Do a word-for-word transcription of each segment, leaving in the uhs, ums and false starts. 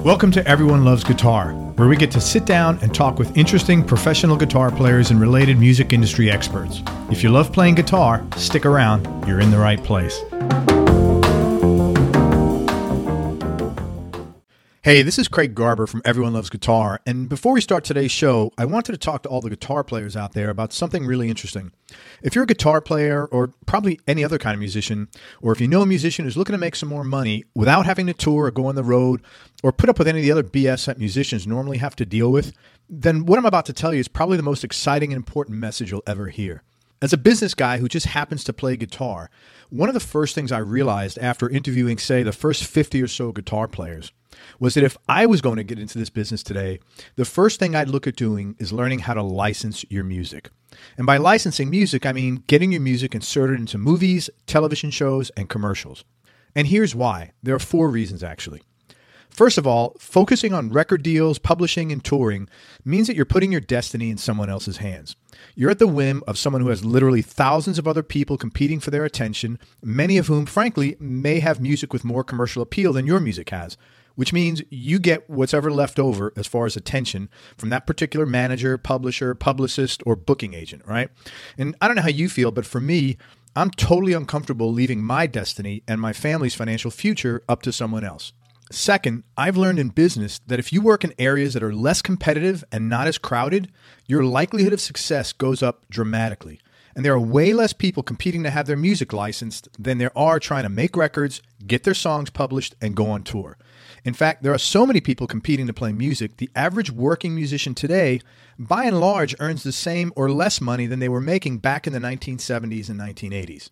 Welcome to Everyone Loves Guitar, where we get to sit down and talk with interesting professional guitar players and related music industry experts. If you love playing guitar, stick around. You're in the right place. Hey, this is Craig Garber from Everyone Loves Guitar, and before we start today's show, I wanted to talk to all the guitar players out there about something really interesting. If you're a guitar player, or probably any other kind of musician, or if you know a musician who's looking to make some more money without having to tour or go on the road, or put up with any of the other B S that musicians normally have to deal with, then what I'm about to tell you is probably the most exciting and important message you'll ever hear. As a business guy who just happens to play guitar, one of the first things I realized after interviewing, say, the first fifty or so guitar players was that if I was going to get into this business today, the first thing I'd look at doing is learning how to license your music. And by licensing music, I mean getting your music inserted into movies, television shows, and commercials. And here's why. There are four reasons, actually. First of all, focusing on record deals, publishing, and touring means that you're putting your destiny in someone else's hands. You're at the whim of someone who has literally thousands of other people competing for their attention, many of whom, frankly, may have music with more commercial appeal than your music has, which means you get what's ever left over as far as attention from that particular manager, publisher, publicist, or booking agent, right? And I don't know how you feel, but for me, I'm totally uncomfortable leaving my destiny and my family's financial future up to someone else. Second, I've learned in business that if you work in areas that are less competitive and not as crowded, your likelihood of success goes up dramatically. And there are way less people competing to have their music licensed than there are trying to make records, get their songs published, and go on tour. In fact, there are so many people competing to play music, the average working musician today, by and large, earns the same or less money than they were making back in the nineteen seventies and nineteen eighties.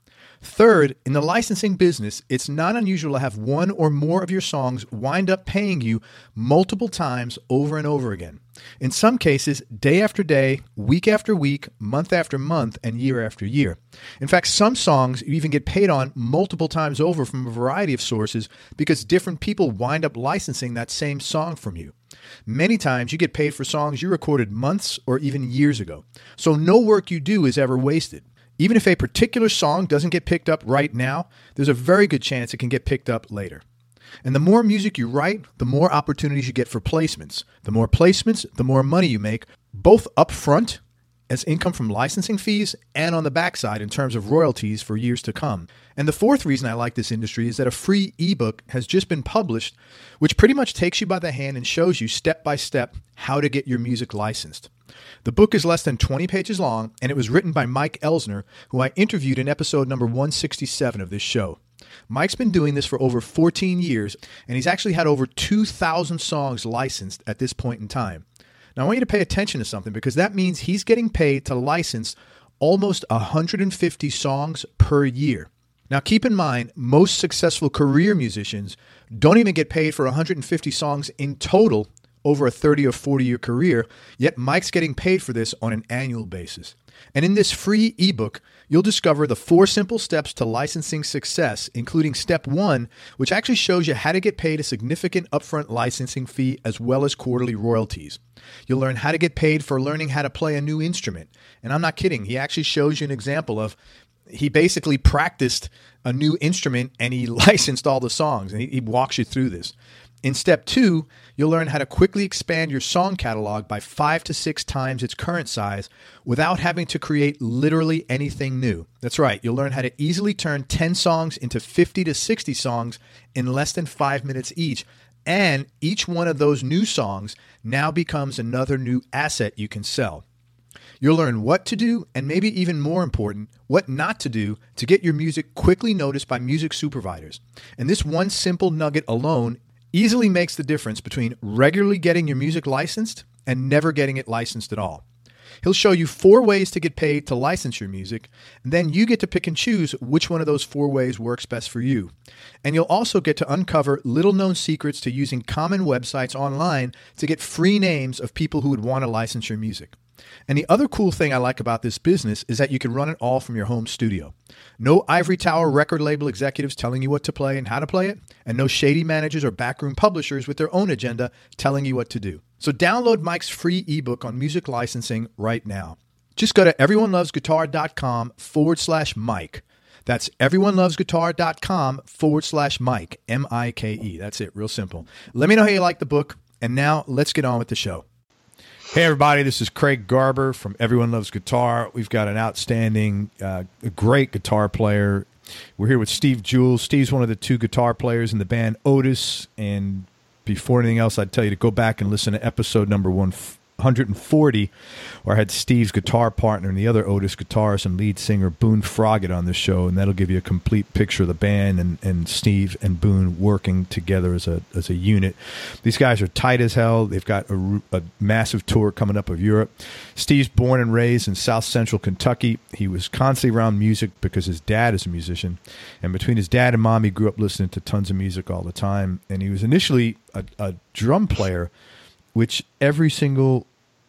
Third, in the licensing business, it's not unusual to have one or more of your songs wind up paying you multiple times over and over again. In some cases, day after day, week after week, month after month, and year after year. In fact, some songs you even get paid on multiple times over from a variety of sources because different people wind up licensing that same song from you. Many times you get paid for songs you recorded months or even years ago. So no work you do is ever wasted. Even if a particular song doesn't get picked up right now, there's a very good chance it can get picked up later. And the more music you write, the more opportunities you get for placements. The more placements, the more money you make, both up front as income from licensing fees and on the backside in terms of royalties for years to come. And the fourth reason I like this industry is that a free ebook has just been published, which pretty much takes you by the hand and shows you step by step how to get your music licensed. The book is less than twenty pages long, and it was written by Mike Elsner, who I interviewed in episode number one sixty-seven of this show. Mike's been doing this for over fourteen years, and he's actually had over two thousand songs licensed at this point in time. Now, I want you to pay attention to something, because that means he's getting paid to license almost one hundred fifty songs per year. Now, keep in mind, most successful career musicians don't even get paid for one hundred fifty songs in total over a thirty or forty year career, yet Mike's getting paid for this on an annual basis. And in this free ebook, you'll discover the four simple steps to licensing success, including step one, which actually shows you how to get paid a significant upfront licensing fee as well as quarterly royalties. You'll learn how to get paid for learning how to play a new instrument. And I'm not kidding. He actually shows you an example of he basically practiced a new instrument and he licensed all the songs, and he, he walks you through this. In step two, you'll learn how to quickly expand your song catalog by five to six times its current size without having to create literally anything new. That's right. You'll learn how to easily turn ten songs into fifty to sixty songs in less than five minutes each. And each one of those new songs now becomes another new asset you can sell. You'll learn what to do, and maybe even more important, what not to do to get your music quickly noticed by music supervisors. And this one simple nugget alone easily makes the difference between regularly getting your music licensed and never getting it licensed at all. He'll show you four ways to get paid to license your music, and then you get to pick and choose which one of those four ways works best for you. And you'll also get to uncover little-known secrets to using common websites online to get free names of people who would want to license your music. And the other cool thing I like about this business is that you can run it all from your home studio. No ivory tower record label executives telling you what to play and how to play it, and no shady managers or backroom publishers with their own agenda telling you what to do. So download Mike's free ebook on music licensing right now. Just go to everyonelovesguitar.com forward slash Mike. That's everyonelovesguitar.com forward slash Mike, M I K E. That's it, real simple. Let me know how you like the book, and now let's get on with the show. Hey, everybody, this is Craig Garber from Everyone Loves Guitar. We've got an outstanding, uh, great guitar player. We're here with Steve Jules. Steve's one of the two guitar players in the band Otis, and before anything else, I'd tell you to go back and listen to episode number one hundred forty, where I had Steve's guitar partner and the other Otis guitarist and lead singer Boone Froggatt on the show, and that'll give you a complete picture of the band and, and Steve and Boone working together as a as a unit. These guys are tight as hell. They've got a, a massive tour coming up of Europe. Steve's born and raised in South Central Kentucky. He was constantly around music because his dad is a musician, and between his dad and mom, he grew up listening to tons of music all the time, and he was initially a, a drum player, which every single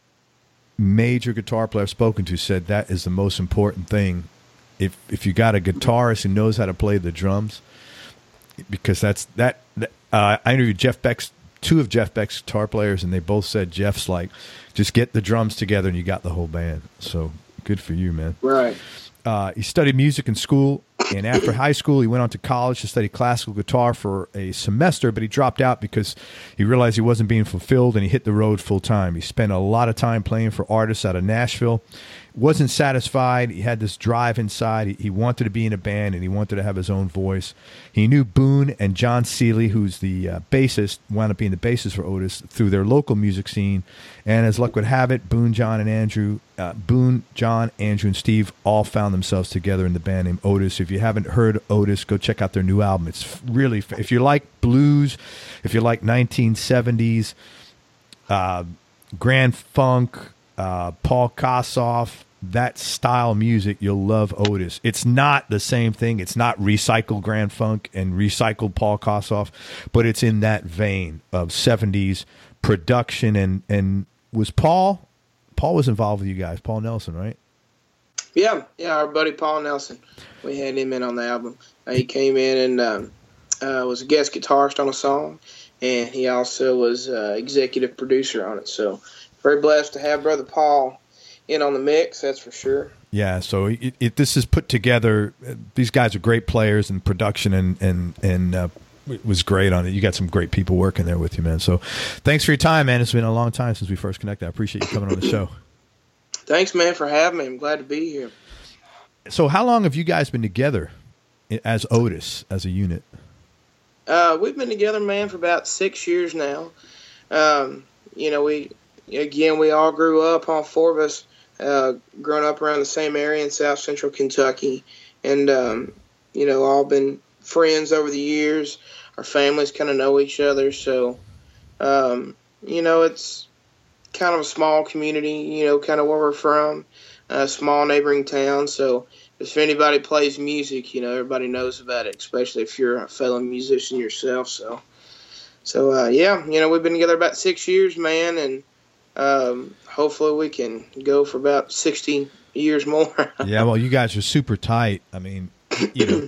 major guitar player I've spoken to said that is the most important thing. If if you got a guitarist who knows how to play the drums, because that's that. Uh, I interviewed Jeff Beck's two of Jeff Beck's guitar players, and they both said Jeff's like, just get the drums together and you got the whole band. So good for you, man. Right. Uh, he studied music in school, and after high school, he went on to college to study classical guitar for a semester, but he dropped out because he realized he wasn't being fulfilled, and he hit the road full time. He spent a lot of time playing for artists out of Nashville. Wasn't satisfied. He had this drive inside. He, he wanted to be in a band, and he wanted to have his own voice. He knew Boone and John Seeley, who's the uh, bassist, wound up being the bassist for Otis, through their local music scene. And as luck would have it, Boone, John, and Andrew, uh, Boone, John, Andrew, and Steve all found themselves together in the band named Otis. If you haven't heard Otis, go check out their new album. It's really, if you like blues, if you like nineteen seventies, uh, Grand Funk, uh, Paul Kossoff, that style music, you'll love Otis. It's not the same thing. It's not recycled Grand Funk and recycled Paul Kossoff, but it's in that vein of seventies production. And, and was Paul, Paul was involved with you guys, Paul Nelson, right? Yeah, yeah, our buddy Paul Nelson. We had him in on the album. Uh, he came in and um, uh, was a guest guitarist on a song, and he also was uh, executive producer on it. So very blessed to have Brother Paul in on the mix, that's for sure. Yeah, so it, it, this is put together. These guys are great players in production, and and and uh, it was great on it. You got some great people working there with you, man. So thanks for your time, man. It's been a long time since we first connected. I appreciate you coming on the show. Thanks, man, for having me. I'm glad to be here. So how long have you guys been together as Otis, as a unit? Uh, we've been together, man, for about six years now. Um, you know, we again, we all grew up, all four of us, uh, growing up around the same area in South Central Kentucky, and, um, you know, all been friends over the years. Our families kind of know each other, so, um, you know, it's kind of a small community, you know, kind of where we're from, a small neighboring town, so if anybody plays music, you know, everybody knows about it, especially if you're a fellow musician yourself, so, so, uh, yeah, you know, we've been together about six years, man, and, Um, hopefully we can go for about sixty years more. Yeah, well, you guys are super tight. I mean, you know,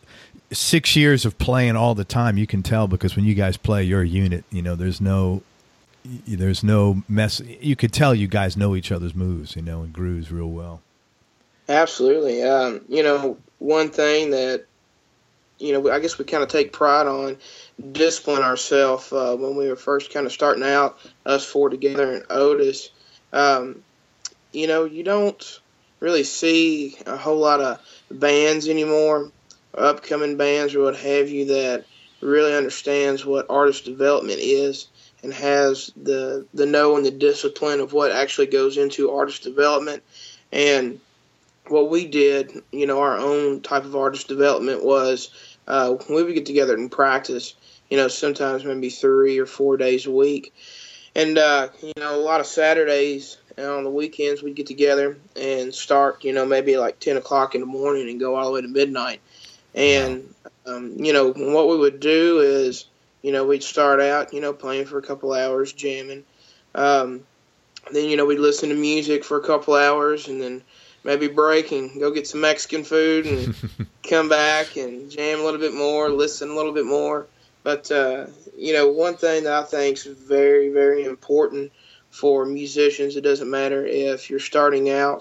six years of playing all the time, you can tell, because when you guys play, you're a unit. You know, there's no, there's no mess. You could tell you guys know each other's moves, you know, and grooves real well. Absolutely. Um, you know, one thing that, you know, I guess we kind of take pride on, discipline ourselves uh, when we were first kind of starting out, us four together in Otis. Um, you know, you don't really see a whole lot of bands anymore, upcoming bands or what have you, that really understands what artist development is and has the the know and the discipline of what actually goes into artist development. And what we did, you know, our own type of artist development was uh, when we would get together and practice, you know, sometimes maybe three or four days a week. And, uh, you know, a lot of Saturdays and on the weekends we'd get together and start, you know, maybe like ten o'clock in the morning and go all the way to midnight. And, um, you know, what we would do is, you know, we'd start out, you know, playing for a couple hours, jamming. Um, then, you know, we'd listen to music for a couple hours and then maybe break and go get some Mexican food and come back and jam a little bit more, listen a little bit more. But, uh, you know, one thing that I think is very, very important for musicians, it doesn't matter if you're starting out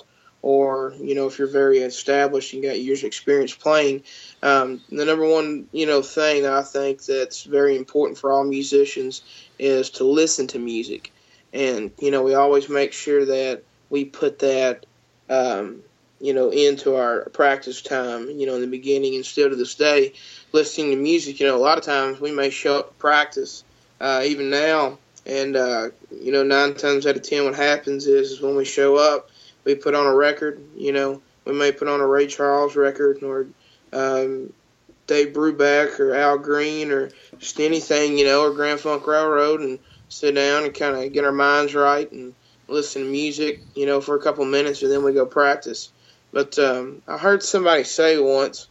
or, you know, if you're very established and got years of experience playing, um, the number one, you know, thing that I think that's very important for all musicians is to listen to music. And, you know, we always make sure that we put that, um, you know, into our practice time, you know, in the beginning and still to this day, listening to music. You know, a lot of times we may show up to practice, uh, even now, and, uh, you know, nine times out of ten what happens is, is when we show up, we put on a record. You know, we may put on a Ray Charles record or um, Dave Brubeck or Al Green or just anything, you know, or Grand Funk Railroad, and sit down and kind of get our minds right and listen to music, you know, for a couple minutes, and then we go practice. But um, I heard somebody say once,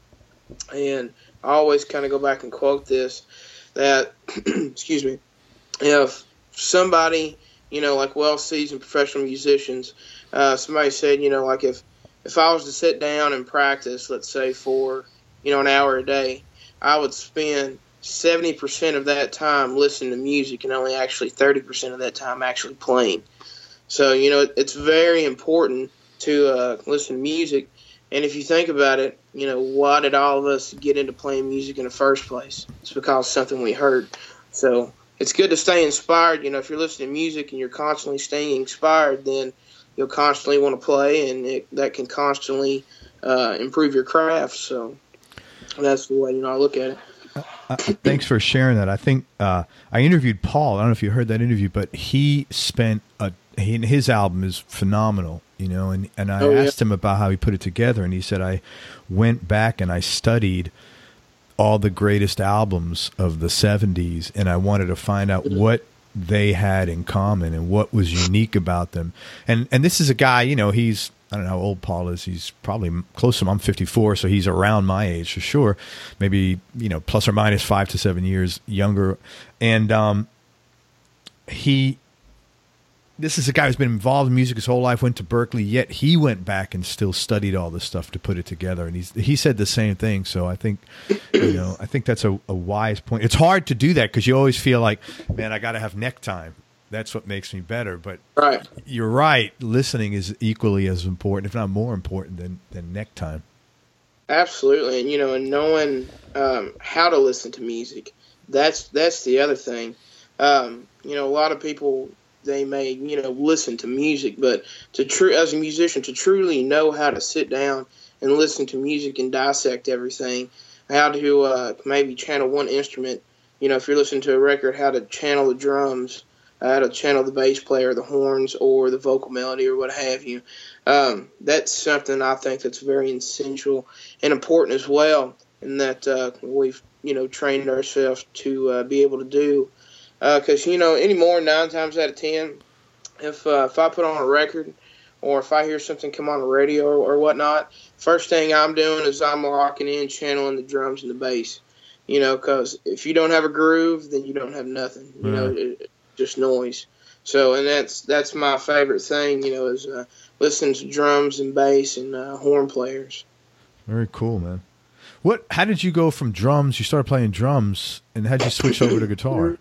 and I always kind of go back and quote this, that, excuse me, if somebody, you know, like well-seasoned professional musicians, uh, somebody said, you know, like if, if I was to sit down and practice, let's say for, you know, an hour a day, I would spend seventy percent of that time listening to music and only actually thirty percent of that time actually playing. So, you know, it's very important to uh, listen to music. And if you think about it, you know, why did all of us get into playing music in the first place? It's because of something we heard. So it's good to stay inspired. You know, if you're listening to music and you're constantly staying inspired, then you'll constantly want to play, and it, that can constantly uh, improve your craft. So that's the way, you know, I look at it. Uh, thanks for sharing that. I think uh, I interviewed Paul. I don't know if you heard that interview, but he spent a he, his album is phenomenal, you know. And, and I oh, asked yeah. him about how he put it together, and he said, I went back and I studied all the greatest albums of the seventies, and I wanted to find out what they had in common and what was unique about them. And and this is a guy, you know, he's, I don't know how old Paul is. He's probably close to him. I'm fifty-four, so he's around my age for sure. Maybe, you know, plus or minus five to seven years younger. And um, he, this is a guy who's been involved in music his whole life, went to Berkeley, yet he went back and still studied all this stuff to put it together. And he's, he said the same thing. So I think, you know, I think that's a, a wise point. It's hard to do that because you always feel like, man, I got to have neck time. That's what makes me better. But right. You're right. Listening is equally as important, if not more important, than, than neck time. Absolutely. And, you know, and knowing um, how to listen to music, that's that's the other thing. Um, you know, a lot of people, they may, you know, listen to music, but to true as a musician, to truly know how to sit down and listen to music and dissect everything, how to uh, maybe channel one instrument, you know, if you're listening to a record, how to channel the drums, how to channel the bass player, the horns, or the vocal melody, or what have you. Um, that's something I think that's very essential and important as well, and that uh, we've, you know, trained ourselves to uh, be able to do. Because, uh, you know, anymore, nine times out of ten, if uh, if I put on a record or if I hear something come on the radio or, or whatnot, first thing I'm doing is I'm locking in, channeling the drums and the bass. You know, because if you don't have a groove, then you don't have nothing. You right. know, it, just noise. So, and that's that's my favorite thing, you know, is uh, listening to drums and bass and uh, horn players. Very cool, man. What? How did you go from drums? You started playing drums, and how did you switch over to guitar?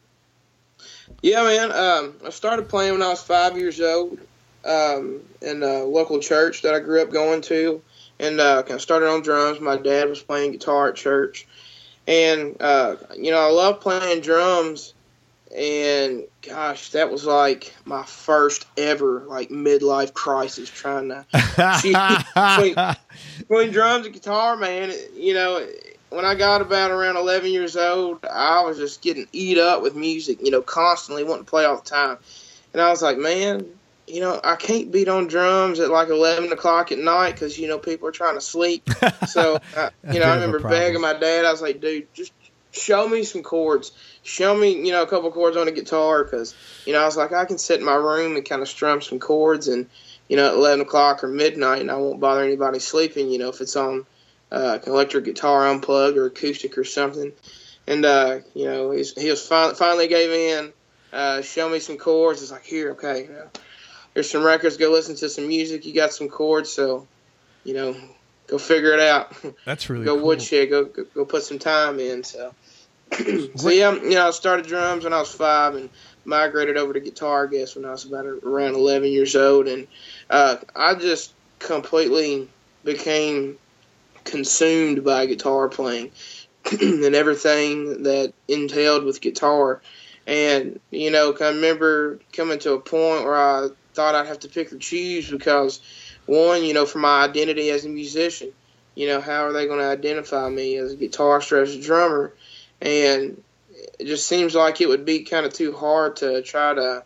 Yeah, man. Um, I started playing when I was five years old um, in a local church that I grew up going to, and uh, kind of started on drums. My dad was playing guitar at church, and uh, you know, I love playing drums. And gosh, that was like my first ever like midlife crisis, trying to between, between drums and guitar, man. You know, when I got about around eleven years old, I was just getting eat up with music, you know, constantly wanting to play all the time. And I was like, man, you know, I can't beat on drums at like eleven o'clock at night because, you know, people are trying to sleep. So, uh, you know, I remember begging my dad. I was like, dude, just show me some chords. Show me, you know, a couple chords on a guitar because, you know, I was like, I can sit in my room and kind of strum some chords and, you know, at eleven o'clock or midnight, and I won't bother anybody sleeping, you know, if it's on uh, an electric guitar unplugged or acoustic or something. And, uh, you know, he's, he was fin- finally gave in, uh, show me some chords. It's like, here, okay, you know, here's some records. Go listen to some music. You got some chords, so, you know, go figure it out. That's really go cool. woodshed. Go, go go put some time in, so. So, yeah, you know, I started drums when I was five and migrated over to guitar, I guess, when I was about around eleven years old. And uh, I just, completely became consumed by guitar playing and everything that entailed with guitar. And, you know, I remember coming to a point where I thought I'd have to pick or choose because, one, you know, for my identity as a musician, you know, how are they going to identify me as a guitarist or as a drummer? And it just seems like it would be kind of too hard to try to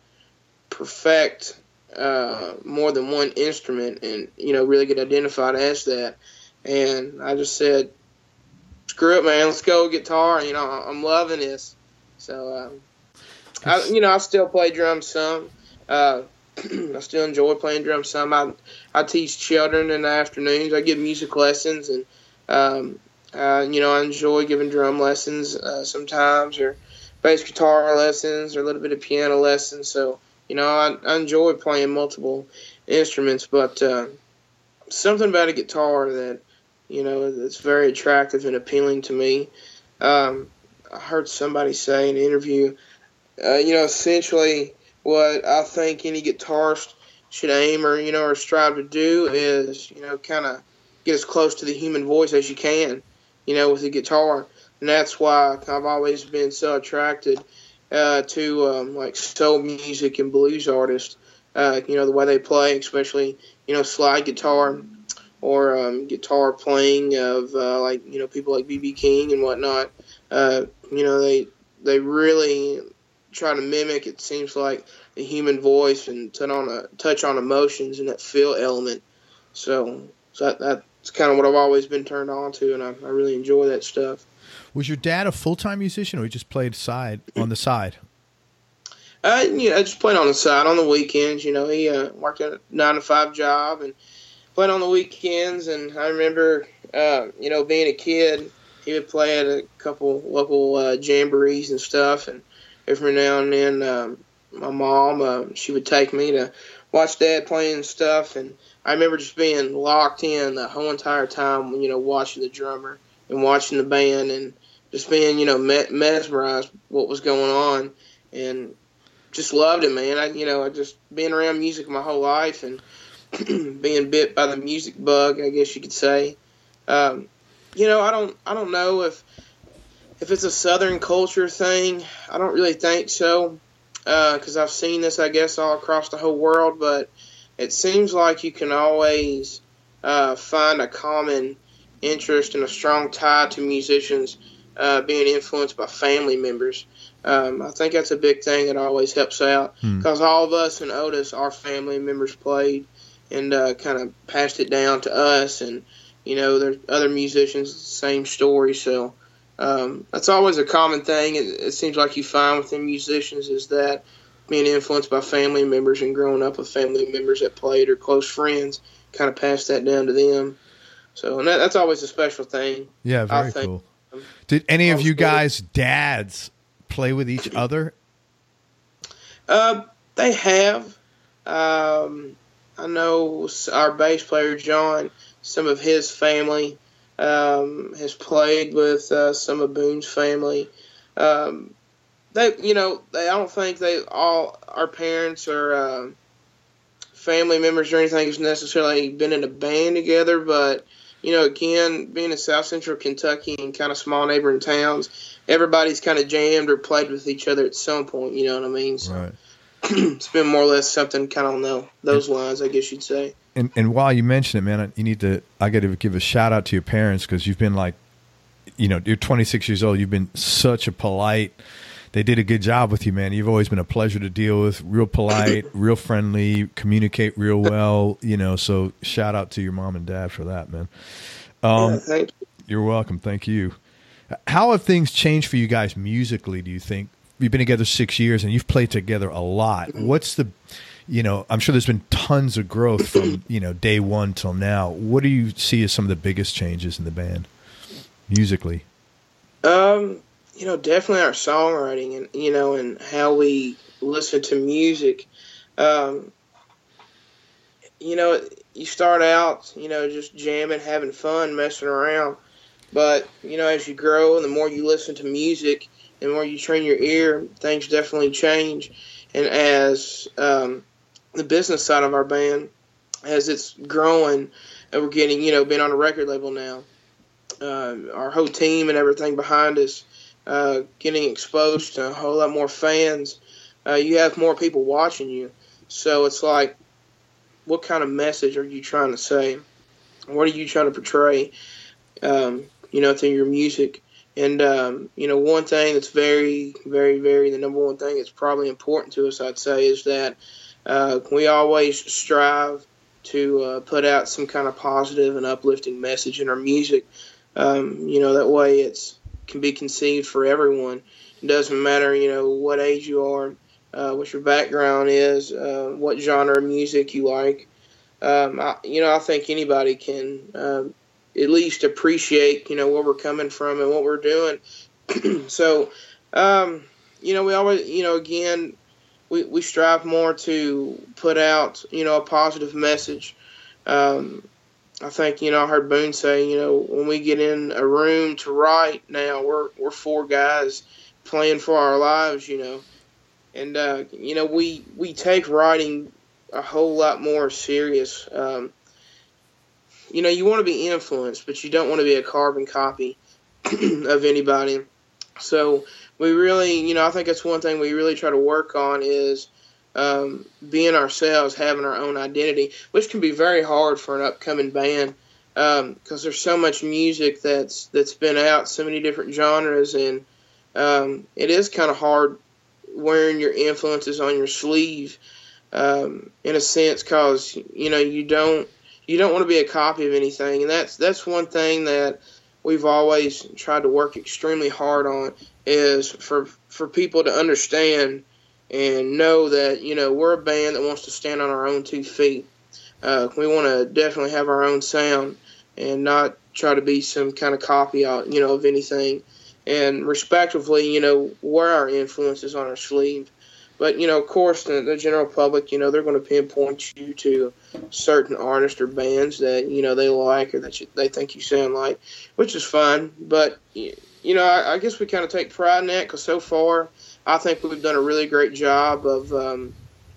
perfect uh, more than one instrument and, you know, really get identified as that. And I just said, screw it, man, let's go guitar. You know, I'm loving this. So, um, I, you know, I still play drums some. Uh, I still enjoy playing drums some. I, I teach children in the afternoons. I give music lessons, and, um, uh, you know, I enjoy giving drum lessons uh, sometimes, or bass guitar lessons, or a little bit of piano lessons. So, you know, I, I enjoy playing multiple instruments, but uh, something about a guitar that, you know, that's very attractive and appealing to me. Um, I heard somebody say in an interview, uh, you know, essentially what I think any guitarist should aim or, you know, or strive to do is, you know, kind of get as close to the human voice as you can, you know, with the guitar. And that's why I've always been so attracted uh, to, um, like, soul music and blues artists, uh, you know, the way they play, especially, you know, slide guitar or um, guitar playing of, uh, like, you know, people like B B King and whatnot. Uh, you know, they they really try to mimic, it seems like, the human voice and touch on a, touch on emotions and that feel element. So, so that, that's kind of what I've always been turned on to, and I, I really enjoy that stuff. Was your dad a full-time musician, or he just played side on the side? Uh, you know, I just played on the side on the weekends. You know, he uh, worked at a nine to five job and played on the weekends. And I remember, uh, you know, being a kid, he would play at a couple local uh, jamborees and stuff. And every now and then, um, my mom, uh, she would take me to watch Dad playing stuff. And I remember just being locked in the whole entire time, you know, watching the drummer and watching the band and just being, you know, mesmerized what was going on, and just loved it, man. I, you know, I just been around music my whole life and being bit by the music bug, I guess you could say. Um, you know, I don't, I don't know if if it's a Southern culture thing. I don't really think so, because uh, I've seen this, I guess, all across the whole world. But it seems like you can always uh, find a common interest and a strong tie to musicians uh, being influenced by family members. Um, I think that's a big thing that always helps out, because hmm. all of us in Otis, our family members played and uh, kind of passed it down to us. And, you know, there's other musicians, same story. So um, that's always a common thing. It, it seems like you find within musicians is that being influenced by family members and growing up with family members that played or close friends kind of pass that down to them. So and that, that's always a special thing. Yeah, very cool. Did any of you guys' dads play with each other? Uh, they have. Um, I know our bass player, John, some of his family um, has played with uh, some of Boone's family. Um, they, you know, they. I don't think they all, our parents or uh, family members or anything has necessarily been in a band together, but you know, again, being in South Central Kentucky and kind of small neighboring towns, everybody's kind of jammed or played with each other at some point, you know what I mean? So right. It's been more or less something kind of on the, those and, lines, I guess you'd say. And and while you mention it, man, you need to, I got to give a shout out to your parents, because you've been like, you know, you're twenty-six years old. You've been such a polite, they did a good job with you, man. You've always been a pleasure to deal with, real polite, real friendly, communicate real well, you know, so shout out to your mom and dad for that, man. Um, yeah, thank you. You're welcome. Thank you. How have things changed for you guys musically, do you think? You've been together six years and you've played together a lot. What's the, you know, I'm sure there's been tons of growth from, you know, day one till now. What do you see as some of the biggest changes in the band musically? Um, you know, definitely our songwriting and, you know, and how we listen to music. Um, you know, you start out, you know, just jamming, having fun, messing around. But, you know, as you grow and the more you listen to music and the more you train your ear, things definitely change. And as um, the business side of our band, as it's growing, and we're getting, you know, being on a record label now, uh, our whole team and everything behind us, uh, getting exposed to a whole lot more fans. Uh, you have more people watching you. So it's like, what kind of message are you trying to say? What are you trying to portray, um, you know, through your music? And, um, you know, one thing that's very, very, very, the number one thing that's probably important to us, I'd say, is that uh, we always strive to uh, put out some kind of positive and uplifting message in our music. Um, you know, that way it's can be conceived for everyone. It doesn't matter, you know, what age you are, uh, what your background is, uh, what genre of music you like. Um, I, you know, I think anybody can uh, at least appreciate, you know, where we're coming from and what we're doing. So, um, you know, we always, you know, again, we, we strive more to put out, you know, a positive message. Um, I think, you know, I heard Boone say, you know, when we get in a room to write now, we're we're four guys playing for our lives, you know. And, uh, you know, we, we take writing a whole lot more serious. Um, you know, you want to be influenced, but you don't want to be a carbon copy of anybody. So we really, you know, I think that's one thing we really try to work on is um, being ourselves, having our own identity, which can be very hard for an upcoming band because um, there's so much music that's that's been out, so many different genres, and um, it is kind of hard wearing your influences on your sleeve. Um, in a sense, because you know you don't you don't want to be a copy of anything, and that's that's one thing that we've always tried to work extremely hard on is for for people to understand and know that you know we're a band that wants to stand on our own two feet. Uh, we want to definitely have our own sound and not try to be some kind of copy out you know of anything, and respectively you know wear our influences on our sleeve. But, you know, of course, the, the general public, you know, they're going to pinpoint you to certain artists or bands that, you know, they like or that you, they think you sound like, which is fine. But, you know, I, I guess we kind of take pride in that because so far I think we've done a really great job of um,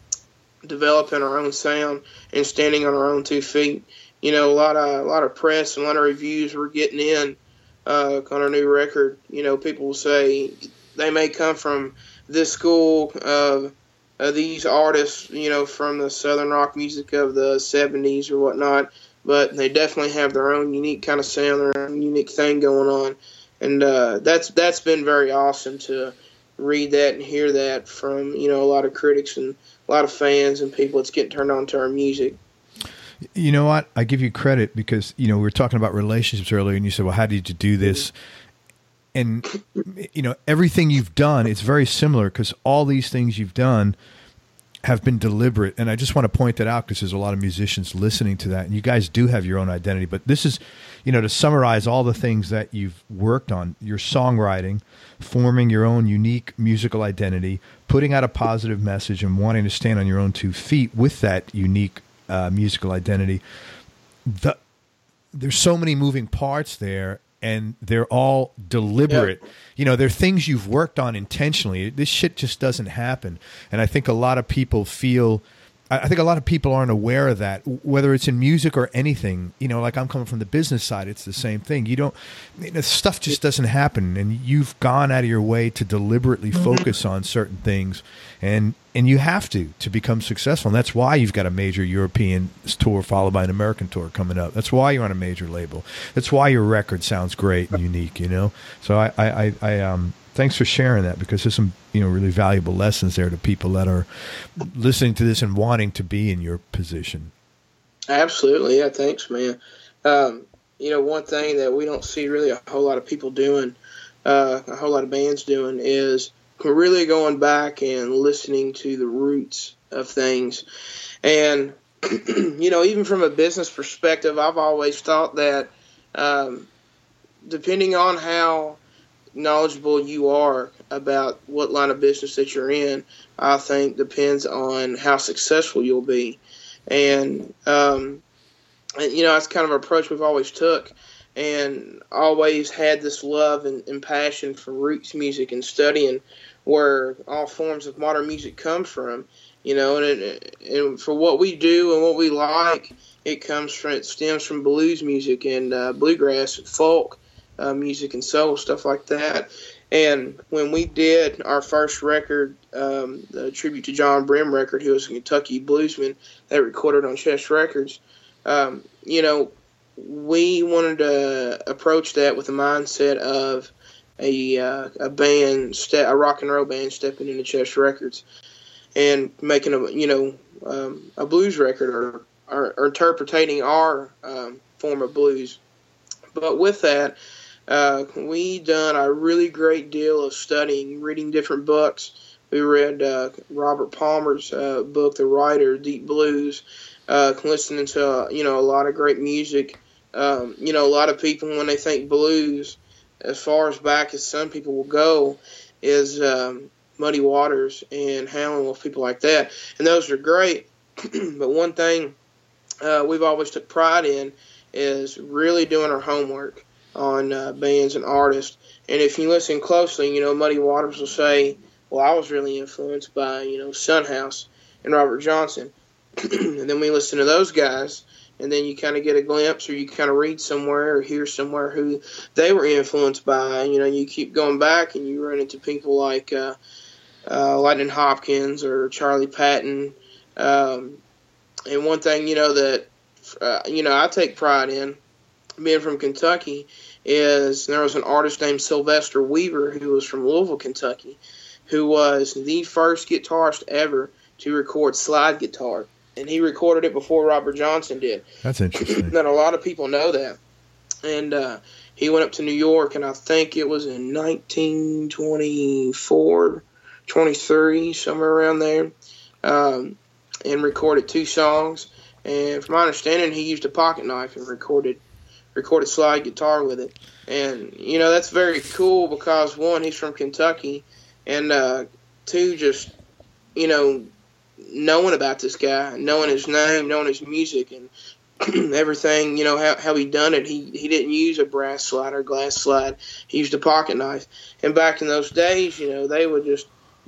developing our own sound and standing on our own two feet. You know, a lot of, a lot of press and a lot of reviews we're getting in uh, on our new record. You know, people will say they may come from this school of uh, these artists, you know, from the Southern rock music of the seventies or whatnot, but they definitely have their own unique kind of sound, their own unique thing going on, and uh, that's that's been very awesome to read that and hear that from you know a lot of critics and a lot of fans and people that's getting turned on to our music. You know what? I give you credit because you know we were talking about relationships earlier, and you said, "Well, how did you do this?" And, you know, everything you've done, it's very similar because all these things you've done have been deliberate. And I just want to point that out because there's a lot of musicians listening to that. And you guys do have your own identity. But this is, you know, to summarize all the things that you've worked on, your songwriting, forming your own unique musical identity, putting out a positive message and wanting to stand on your own two feet with that unique uh, musical identity. The, there's so many moving parts there. And they're all deliberate. Yep. You know, they're things you've worked on intentionally. This shit just doesn't happen. And I think a lot of people feel, I think a lot of people aren't aware of that, whether it's in music or anything. You know, like I'm coming from the business side, it's the same thing. You don't, you know, stuff just doesn't happen. And you've gone out of your way to deliberately mm-hmm. focus on certain things. And and you have to, to become successful. And that's why you've got a major European tour followed by an American tour coming up. That's why you're on a major label. That's why your record sounds great and unique, you know? So I, I, I, I um, thanks for sharing that because there's some, you know, really valuable lessons there to people that are listening to this and wanting to be in your position. Absolutely. Yeah. Thanks, man. Um, you know, one thing that we don't see really a whole lot of people doing, uh, a whole lot of bands doing is we're really going back and listening to the roots of things. And, you know, even from a business perspective, I've always thought that um, depending on how knowledgeable you are about what line of business that you're in, I think depends on how successful you'll be. And, um, and you know, that's kind of an approach we've always took. and always had this love and, and passion for roots music and studying where all forms of modern music come from, you know, and, and for what we do and what we like, it comes from, it stems from blues music and uh, bluegrass and folk uh, music and soul, stuff like that. And when we did our first record, um, the tribute to John Brim record, who was a Kentucky bluesman that recorded on Chess Records, um, you know, we wanted to approach that with the mindset of a uh, a band, ste- a rock and roll band, stepping into Chess Records and making a you know um, a blues record or, or, or interpreting our um, form of blues. But with that, uh, we done a really great deal of studying, reading different books. We read uh, Robert Palmer's uh, book, The Writer, Deep Blues, uh, listening to uh, you know a lot of great music. Um, you know, a lot of people, when they think blues, as far as back as some people will go, is um, Muddy Waters and Howlin' Wolf, people like that. And those are great. But one thing uh, we've always took pride in is really doing our homework on uh, bands and artists. And if you listen closely, you know, Muddy Waters will say, well, I was really influenced by, you know, Sunhouse and Robert Johnson. And then we listen to those guys, and then you kind of get a glimpse, or you kind of read somewhere or hear somewhere who they were influenced by. You know, you keep going back, and you run into people like uh, uh, Lightning Hopkins or Charlie Patton. Um, and one thing, you know, that, uh, you know, I take pride in, being from Kentucky, is there was an artist named Sylvester Weaver who was from Louisville, Kentucky, who was the first guitarist ever to record slide guitar. And he recorded it before Robert Johnson did. That's interesting. Not a lot of people know that. And uh, he went up to New York, and I think it was in nineteen twenty-four, twenty-three, somewhere around there, um, and recorded two songs. And from my understanding, he used a pocket knife and recorded recorded slide guitar with it. And, you know, that's very cool because, one, he's from Kentucky, and uh, two, just, you know, knowing about this guy, knowing his name, knowing his music, and everything, you know, how, how he done it. He he didn't use a brass slide or glass slide. He used a pocket knife. And back in those days, you know, they would just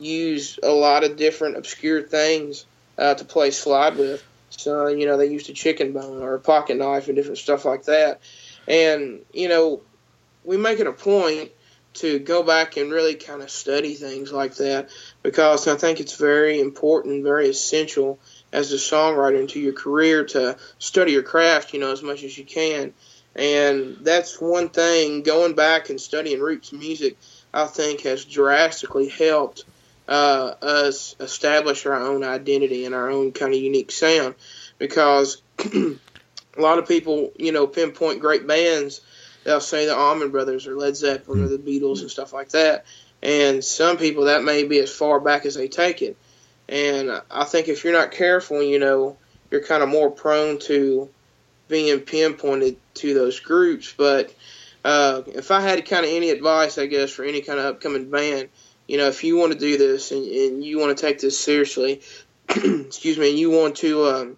use a lot of different obscure things uh, to play slide with. So, you know, they used a chicken bone or a pocket knife and different stuff like that. And, you know, we make it a point to go back and really kind of study things like that, because I think it's very important, very essential as a songwriter into your career to study your craft, you know, as much as you can. And that's one thing, going back and studying roots music, I think has drastically helped uh, us establish our own identity and our own kind of unique sound, because a lot of people, you know, pinpoint great bands. They'll say the Allman Brothers or Led Zeppelin or the Beatles and stuff like that. And some people, that may be as far back as they take it. And I think if you're not careful, you know, you're kind of more prone to being pinpointed to those groups. But uh, if I had kind of any advice, I guess, for any kind of upcoming band, you know, if you want to do this and, and you want to take this seriously, excuse me, and you want to um,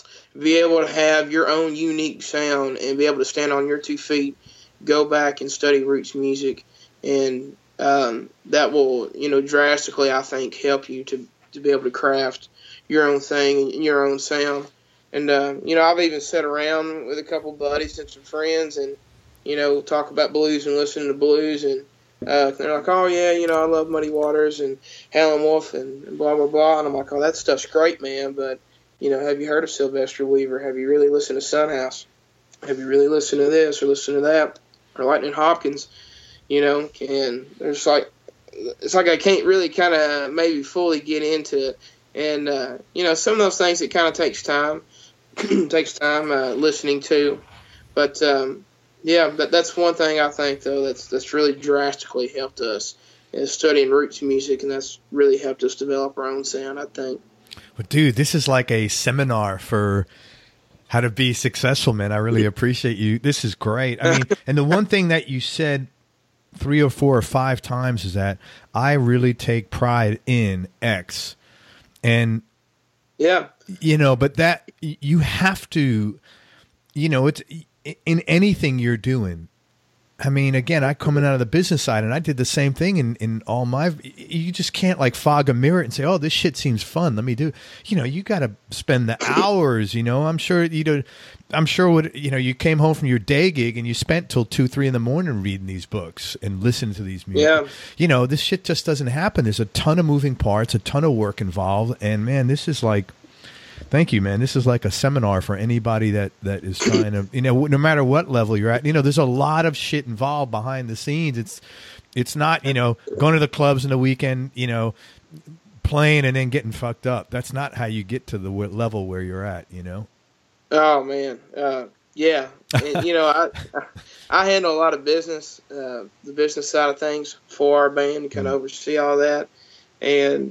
be able to have your own unique sound and be able to stand on your two feet, go back and study roots music, and um, that will, you know, drastically, I think, help you to, to be able to craft your own thing and your own sound. And, uh, you know, I've even sat around with a couple buddies and some friends and, you know, talk about blues and listen to blues, and uh, they're like, oh, yeah, you know, I love Muddy Waters and Howlin' Wolf and, and blah, blah, blah. And I'm like, oh, that stuff's great, man, but, you know, have you heard of Sylvester Weaver? Have you really listened to Sunhouse? Have you really listened to this or listened to that? Or Lightning Hopkins, you know? And there's like, it's like I can't really kind of maybe fully get into it. And, uh, you know, some of those things, it kind of takes time, takes time uh, listening to. But, um, yeah, that, that's one thing I think, though, that's, that's really drastically helped us is studying roots music, and that's really helped us develop our own sound, I think. Well, dude, this is like a seminar for how to be successful, man. I really appreciate you. This is great. I mean, and the one thing that you said three or four or five times is that I really take pride in X. And, yeah, you know, but that you have to, you know, it's, in anything you're doing. I mean, again, I coming out of the business side, and I did the same thing in, in all my. You just can't like fog a mirror and say, "Oh, this shit seems fun. Let me do." You know, you got to spend the hours. You know, I'm sure you know. I'm sure what you know. You came home from your day gig and you spent till two, three in the morning reading these books and listening to these music. Yeah. You know, this shit just doesn't happen. There's a ton of moving parts, a ton of work involved, and man, this is like. Thank you, man. This is like a seminar for anybody that, that is trying to, you know, no matter what level you're at. You know, there's a lot of shit involved behind the scenes. It's it's not, you know, going to the clubs in the weekend, you know, playing and then getting fucked up. That's not how you get to the level where you're at, you know? Oh, man. Uh, yeah. And, you know, I I handle a lot of business, uh, the business side of things for our band, and kind of oversee all that. And,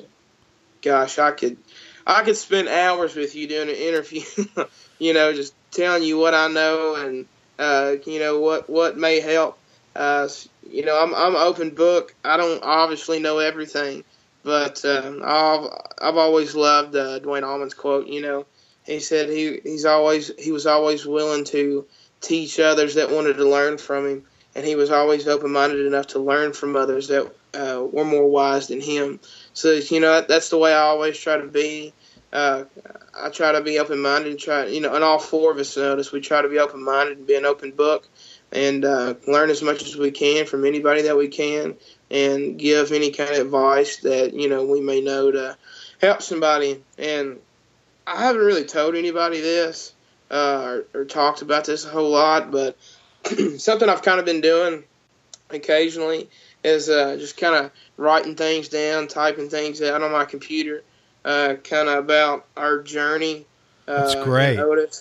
gosh, I could... I could spend hours with you doing an interview, you know, just telling you what I know and, uh, you know, what, what may help. Uh, you know, I'm I'm an open book. I don't obviously know everything, but uh, I've I've always loved uh, Dwayne Allman's quote. You know, he said he he's always he was always willing to teach others that wanted to learn from him, and he was always open-minded enough to learn from others that uh, were more wise than him. So, you know, that, that's the way I always try to be. Uh, I try to be open-minded and try, you know, and all four of us notice we try to be open-minded and be an open book and uh, learn as much as we can from anybody that we can and give any kind of advice that, you know, we may know to help somebody. And I haven't really told anybody this uh, or, or talked about this a whole lot, but something I've kind of been doing occasionally is uh, just kind of writing things down, typing things out on my computer. Uh, kind of about our journey. Uh, That's great.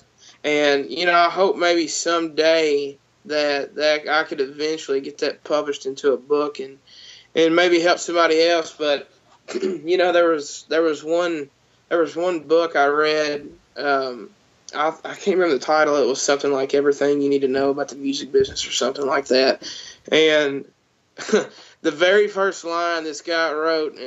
And, you know, I hope maybe someday that that I could eventually get that published into a book and and maybe help somebody else. But, you know, there was there was one there was one book I read. Um, I, I can't remember the title. It was something like Everything You Need to Know About the Music Business or something like that. And the very first line this guy wrote,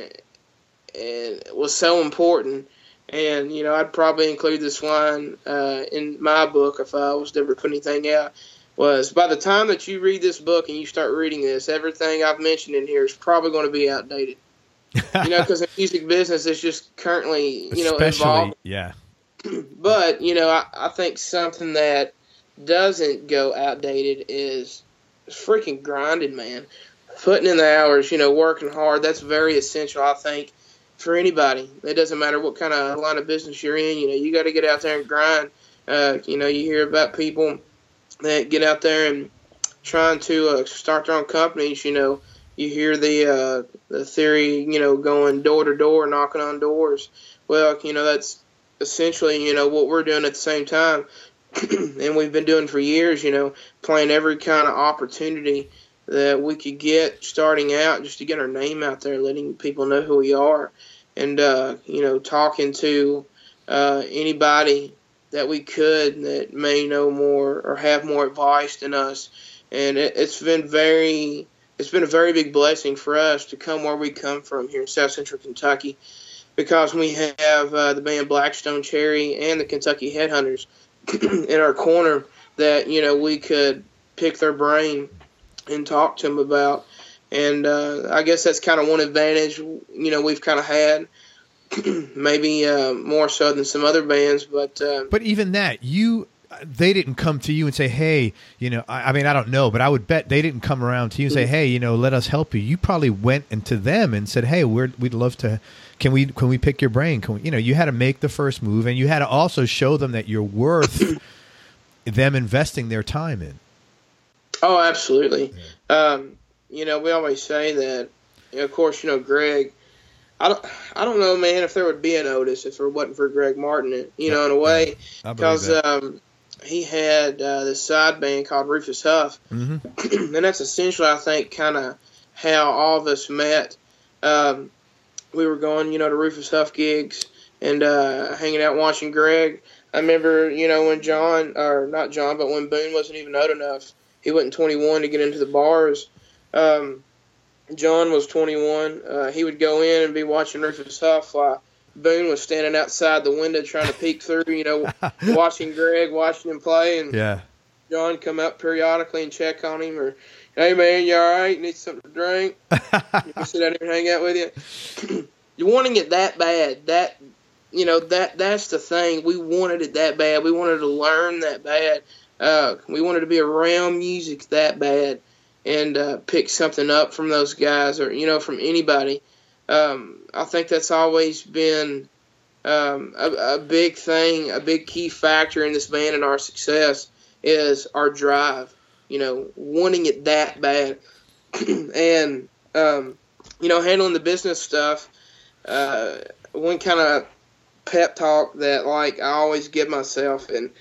and it was so important. And, you know, I'd probably include this line uh, in my book if I was to ever put anything out, was by the time that you read this book and you start reading this, everything I've mentioned in here is probably going to be outdated. You know, because the music business is just currently, you know, Especially, evolving. Yeah. But, you know, I, I think something that doesn't go outdated is freaking grinding, man. Putting in the hours, you know, working hard, that's very essential, I think, for anybody. It doesn't matter what kind of line of business you're in. You know, you got to get out there and grind. Uh, you know, you hear about people that get out there and trying to uh, start their own companies. You know, you hear the uh, the theory, you know, going door to door, knocking on doors. Well, you know, that's essentially, you know, what we're doing at the same time. And we've been doing for years, you know, playing every kind of opportunity that we could get starting out just to get our name out there, letting people know who we are. And, uh, you know, talking to uh, anybody that we could that may know more or have more advice than us. And it, it's been very, it's been a very big blessing for us to come where we come from here in South Central Kentucky, because we have uh, the band Blackstone Cherry and the Kentucky Headhunters in our corner that, you know, we could pick their brain and talk to them about. And uh, I guess that's kind of one advantage, you know, we've kind of had, maybe uh, more so than some other bands. But uh, but even that, you they didn't come to you and say, hey, you know, I, I mean, I don't know, but I would bet they didn't come around to you and say, hey, you know, let us help you. You probably went into them and said, hey, we're, we'd love to, can we can we pick your brain? Can we, you know, you had to make the first move, and you had to also show them that you're worth them investing their time in. Oh, absolutely. Yeah. Um, you know, we always say that, you know, of course, you know, Greg, I don't, I don't know, man, if there would be an Otis if it wasn't for Greg Martin, you know, in a way, because um, he had uh, this side band called Rufus Huff, mm-hmm. and that's essentially, I think, kind of how all of us met. Um, we were going, you know, to Rufus Huff gigs and uh, hanging out watching Greg. I remember, you know, when John, or not John, but when Boone wasn't even old enough, he wasn't twenty-one to get into the bars. Um, John was twenty-one. Uh, he would go in and be watching Rufus Huff while Boone was standing outside the window trying to peek through, you know, watching Greg, watching him play. And yeah. John come out periodically and check on him, or hey man, you all right? Need something to drink? You sit down here and hang out with you. You're wanting it that bad. That you know that that's the thing. We wanted it that bad. We wanted to learn that bad. Uh, we wanted to be around music that bad and uh, pick something up from those guys, or you know, from anybody. Um, I think that's always been um, a, a big thing, a big key factor in this band and our success is our drive. You know, wanting it that bad, and um, you know, handling the business stuff. Uh, one kind of pep talk that like I always give myself, and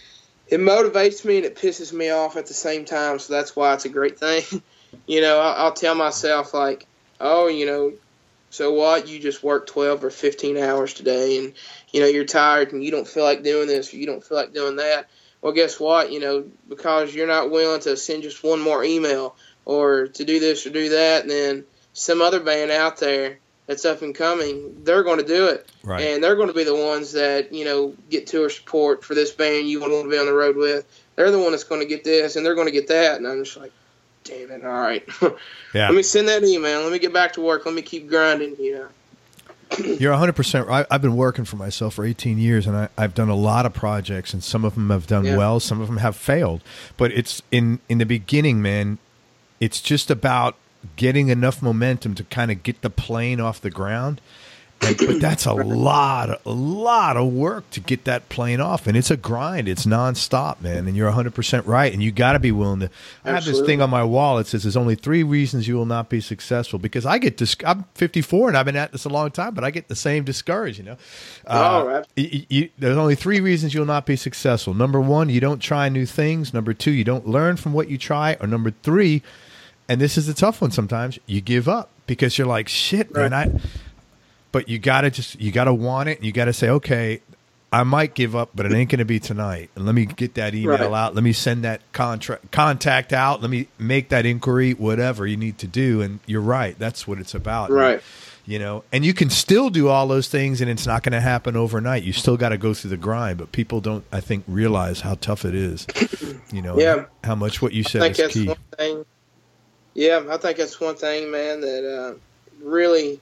it motivates me and it pisses me off at the same time. So that's why it's a great thing. You know, I'll, I'll tell myself like, oh, you know, so what? You just worked twelve or fifteen hours today, and you know you're tired and you don't feel like doing this or you don't feel like doing that. Well, guess what? You know, because you're not willing to send just one more email or to do this or do that, and then some other band out there that's up and coming, they're going to do it. Right. And they're going to be the ones that, you know, get tour support for this band you want to be on the road with. They're the one that's going to get this, and they're going to get that. And I'm just like, damn it, all right. Yeah. Let me send that email. Let me get back to work. Let me keep grinding, you know. You're one hundred percent right. I've been working for myself for eighteen years, and I, I've done a lot of projects, and some of them have done Yeah. well, some of them have failed. But it's in, in the beginning, man, it's just about getting enough momentum to kind of get the plane off the ground. And, but that's a lot, a lot of work to get that plane off, and it's a grind. It's nonstop, man. And you're one hundred percent right. And you got to be willing to. I have this thing on my wall that says, "There's only three reasons you will not be successful." Because I get dis- I'm fifty-four and I've been at this a long time, but I get the same discouraged. You know, uh, oh, right. you, you, there's only three reasons you'll not be successful. Number one, you don't try new things. Number two, you don't learn from what you try. Or number three, and this is a tough one sometimes, you give up because you're like, shit, Right. man, I. But you gotta just you gotta want it, and you gotta say, okay, I might give up, but it ain't gonna be tonight. And let me get that email Right. out. Let me send that contract contact out. Let me make that inquiry. Whatever you need to do. And you're right. That's what it's about. Right. You know, and you can still do all those things, and it's not going to happen overnight. You still got to go through the grind. But people don't, I think, realize how tough it is. You know, Yeah. how much what you I said think is that's key. one thing. Yeah, I think that's one thing, man, that uh, really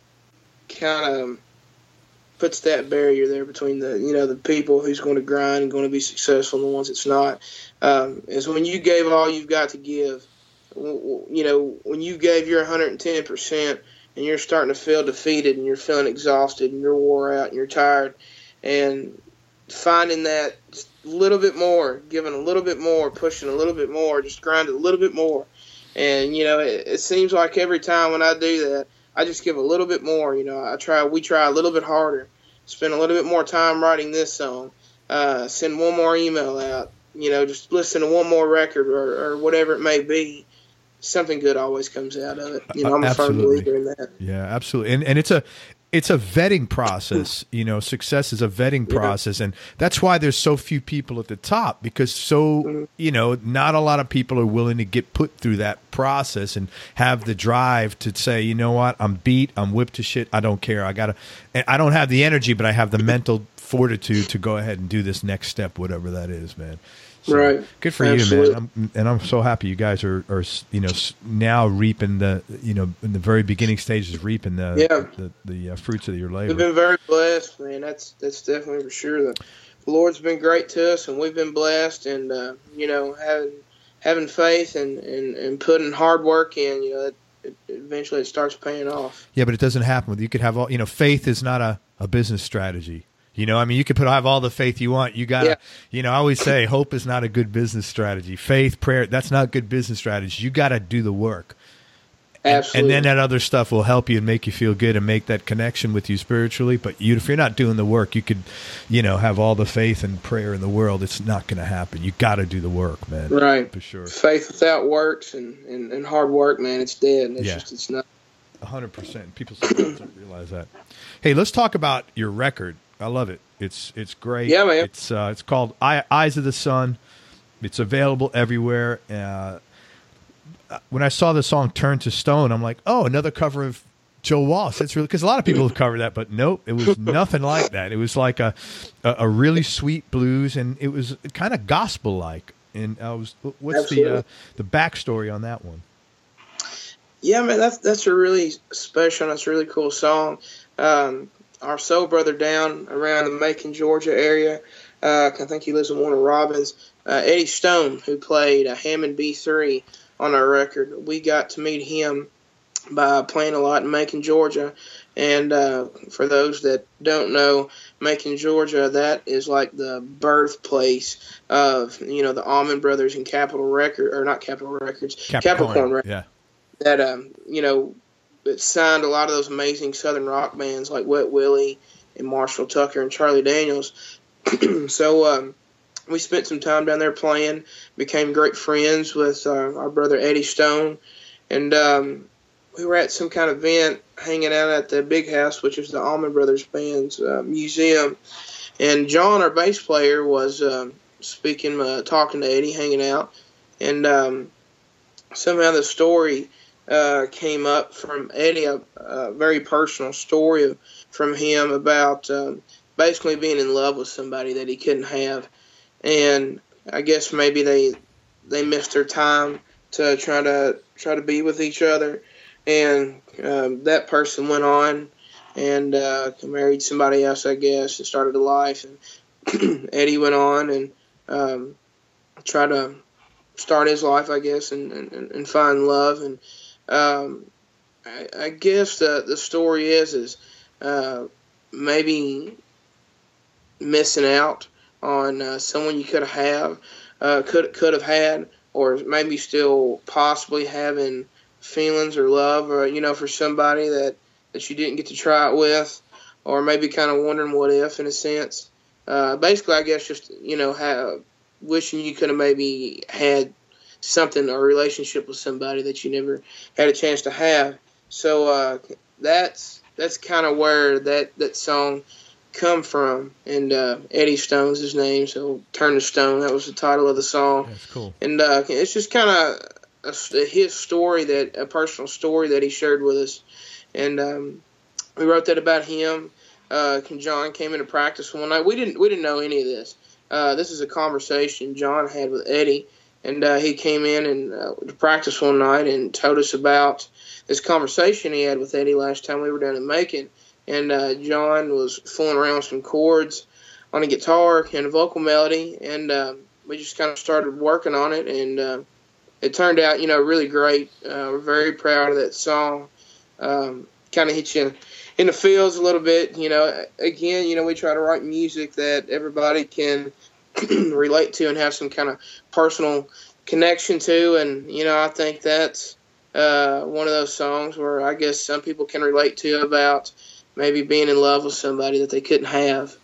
kind of puts that barrier there between the you know the people who's going to grind and going to be successful and the ones that's not. Um, is when you gave all you've got to give. You know, when you gave your one hundred ten percent and you're starting to feel defeated and you're feeling exhausted and you're wore out and you're tired, and finding that just a little bit more, giving a little bit more, pushing a little bit more, just grind a little bit more. And, you know, it, it seems like every time when I do that, I just give a little bit more. You know, I try, we try a little bit harder, spend a little bit more time writing this song, uh, send one more email out, you know, just listen to one more record or, or whatever it may be. Something good always comes out of it. You know, I'm a firm believer in that. Yeah, absolutely. And and it's a it's a vetting process. You know, success is a vetting Yeah. process, and that's why there's so few people at the top, because so Mhm. you know, not a lot of people are willing to get put through that process and have the drive to say, you know what, I'm beat, I'm whipped to shit, I don't care, I gotta, and I don't have the energy, but I have the mental fortitude to go ahead and do this next step, whatever that is, man. So, Right. good for Absolutely. you, man. I'm, and I'm so happy you guys are, are, you know, s- now reaping the, you know, in the very beginning stages, reaping the, Yeah. the, the uh, fruits of your We've labor. been very blessed, man. That's that's definitely for sure. The, the Lord's been great to us, and we've been blessed. And uh, you know, having having faith and, and, and putting hard work in, you know, it, it, eventually it starts paying off. Yeah, but it doesn't happen with you. Could have all, you know, faith is not a, a business strategy. You know, I mean, you could put have all the faith you want. You gotta, Yeah. you know, I always say hope is not a good business strategy. Faith, prayer, that's not good business strategy. You got to do the work. Absolutely. And then that other stuff will help you and make you feel good and make that connection with you spiritually. But you, if you're not doing the work, you could, you know, have all the faith and prayer in the world. It's not going to happen. You got to do the work, man. Right. For sure. Faith without works and, and, and hard work, man, it's dead. And it's Yeah. just it's not. A hundred percent. People sometimes don't realize that. Hey, let's talk about your record. I love it. It's it's great. Yeah, man. It's uh, it's called Eye, Eyes of the Sun. It's available everywhere. Uh, when I saw the song "Turn to Stone," I'm like, oh, another cover of Joe Walsh. That's really, because a lot of people have covered that, but nope, it was nothing like that. It was like a a, a really sweet blues, and it was kind of gospel like. And I was, what's Absolutely. the uh, the backstory on that one? Yeah, man, that's that's a really special, that's a really cool song. Um, our soul brother down around the Macon, Georgia area, uh, I think he lives in Warner Robins, uh, Eddie Stone, who played a Hammond B three on our record. We got to meet him by playing a lot in Macon, Georgia. And uh, for those that don't know, Macon, Georgia, that is like the birthplace of, you know, the Allman Brothers and Capitol Records, or not Capitol Records, Capricorn, Capricorn Records. Yeah. That, um, you know, that signed a lot of those amazing Southern rock bands like Wet Willie and Marshall Tucker and Charlie Daniels. So um, we spent some time down there playing, became great friends with uh, our brother Eddie Stone. And um, we were at some kind of event hanging out at the Big House, which is the Allman Brothers Band's uh, museum. And John, our bass player, was um, speaking, uh, talking to Eddie, hanging out. And um, somehow the story uh, came up from Eddie, a, a very personal story from him about um, basically being in love with somebody that he couldn't have. And I guess maybe they they missed their time to try to try to be with each other. And um, that person went on and uh, married somebody else, I guess, and started a life. And Eddie went on and um, tried to start his life, I guess, and, and, and find love. And um, I, I guess the the story is is uh, maybe missing out on uh, someone you could have uh, could could have had, or maybe still possibly having feelings or love, or you know, for somebody that, that you didn't get to try it with, or maybe kind of wondering what if, in a sense. Uh, basically, I guess just you know, have, wishing you could have maybe had something, or a relationship with somebody that you never had a chance to have. So uh, that's that's kind of where that, that song come from. And uh, Eddie Stone's his name, so Turn to Stone, that was the title of the song. That's cool. And uh, it's just kind of a, his story, that a personal story that he shared with us. And um, we wrote that about him. Uh, John came into practice one night. We didn't we didn't know any of this. Uh, this is a conversation John had with Eddie, and uh, he came in and uh, to practice one night and told us about this conversation he had with Eddie last time we were down in Macon. And uh, John was fooling around with some chords on a guitar and a vocal melody, and uh, we just kind of started working on it, and uh, it turned out, you know, really great. Uh, we're very proud of that song. Um, kind of hit you in the feels a little bit, you know. Again, you know, we try to write music that everybody can relate to and have some kind of personal connection to, and, you know, I think that's uh, one of those songs where I guess some people can relate to about maybe being in love with somebody that they couldn't have.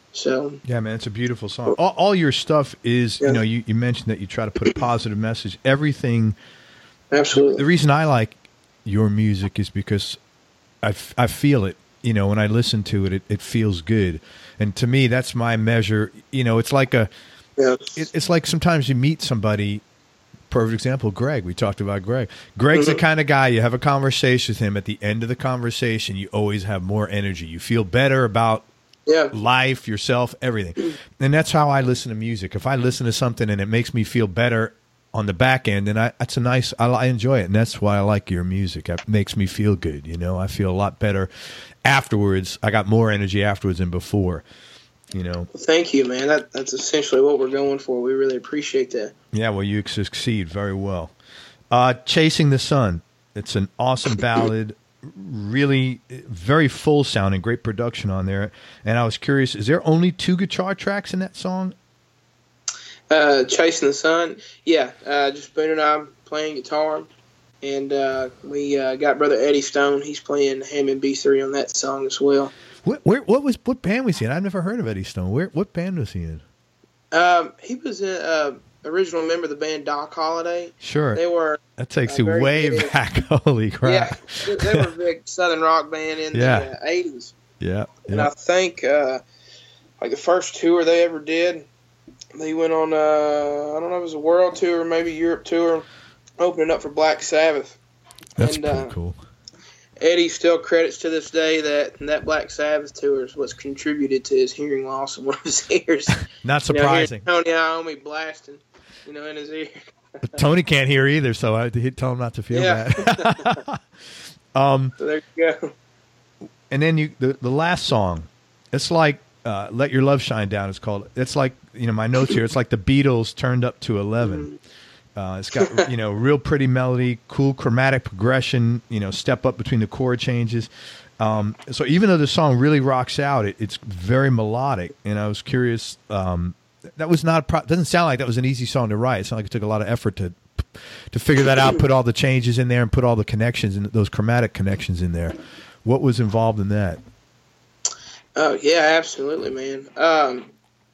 So yeah, man, it's a beautiful song. All, all your stuff is, yeah. you know, you, you mentioned that you try to put a positive message. Everything. Absolutely. The, the reason I like your music is because I, f- I feel it. You know, when I listen to it, it, it feels good. And to me, that's my measure. You know, it's like a, yeah. it, it's like sometimes you meet somebody. Perfect example, Greg. We talked about Greg. Greg's mm-hmm. the kind of guy, you have a conversation with him. At the end of the conversation, you always have more energy. You feel better about yeah. life, yourself, everything. And that's how I listen to music. If I listen to something and it makes me feel better on the back end, and I, that's a nice, I, I enjoy it. And that's why I like your music. It makes me feel good. You know, I feel a lot better afterwards. I got more energy afterwards than before. You know. Well, thank you, man. That, that's essentially what we're going for. We really appreciate that. Yeah, well, you succeed very well. Uh, Chasing the Sun. It's an awesome ballad, really very full sounding, great production on there. And I was curious, is there only two guitar tracks in that song? Uh, Chasing the Sun, yeah. Uh, just Boone and I playing guitar. And uh, we uh, got Brother Eddie Stone. He's playing Hammond B three on that song as well. What, where, what was what band was he in? I've never heard of Eddie Stone. Where what band was he in? Um, he was an uh, original member of the band Doc Holliday. Sure, they were. That takes uh, you way big, back. Holy crap! Yeah, they were a big Southern rock band in yeah. the uh, eighties. Yeah, and yeah. I think uh, like the first tour they ever did, they went on. Uh, I don't know if it was a world tour or maybe Europe tour, opening up for Black Sabbath. That's and, pretty uh, cool. Eddie still credits to this day that that Black Sabbath tour is what's contributed to his hearing loss in one of his ears. Not surprising. You know, Tony Iommi blasting. you know, in his ear. Tony can't hear either, so I he'd tell him not to feel yeah. that. um, so there you go. And then you the, the last song, it's like uh, "Let Your Love Shine Down." It's called. It's like, you know, my notes here. It's like the Beatles turned up to eleven. Uh, it's got, you know, real pretty melody, cool chromatic progression. You know, step up between the chord changes. Um, so even though the song really rocks out, it, it's very melodic. And I was curious. Um, that was not. Pro- doesn't sound like that was an easy song to write. It sounded like it took a lot of effort to to figure that out, put all the changes in there, and put all the connections and those chromatic connections in there. What was involved in that? Oh yeah, absolutely, man. Um,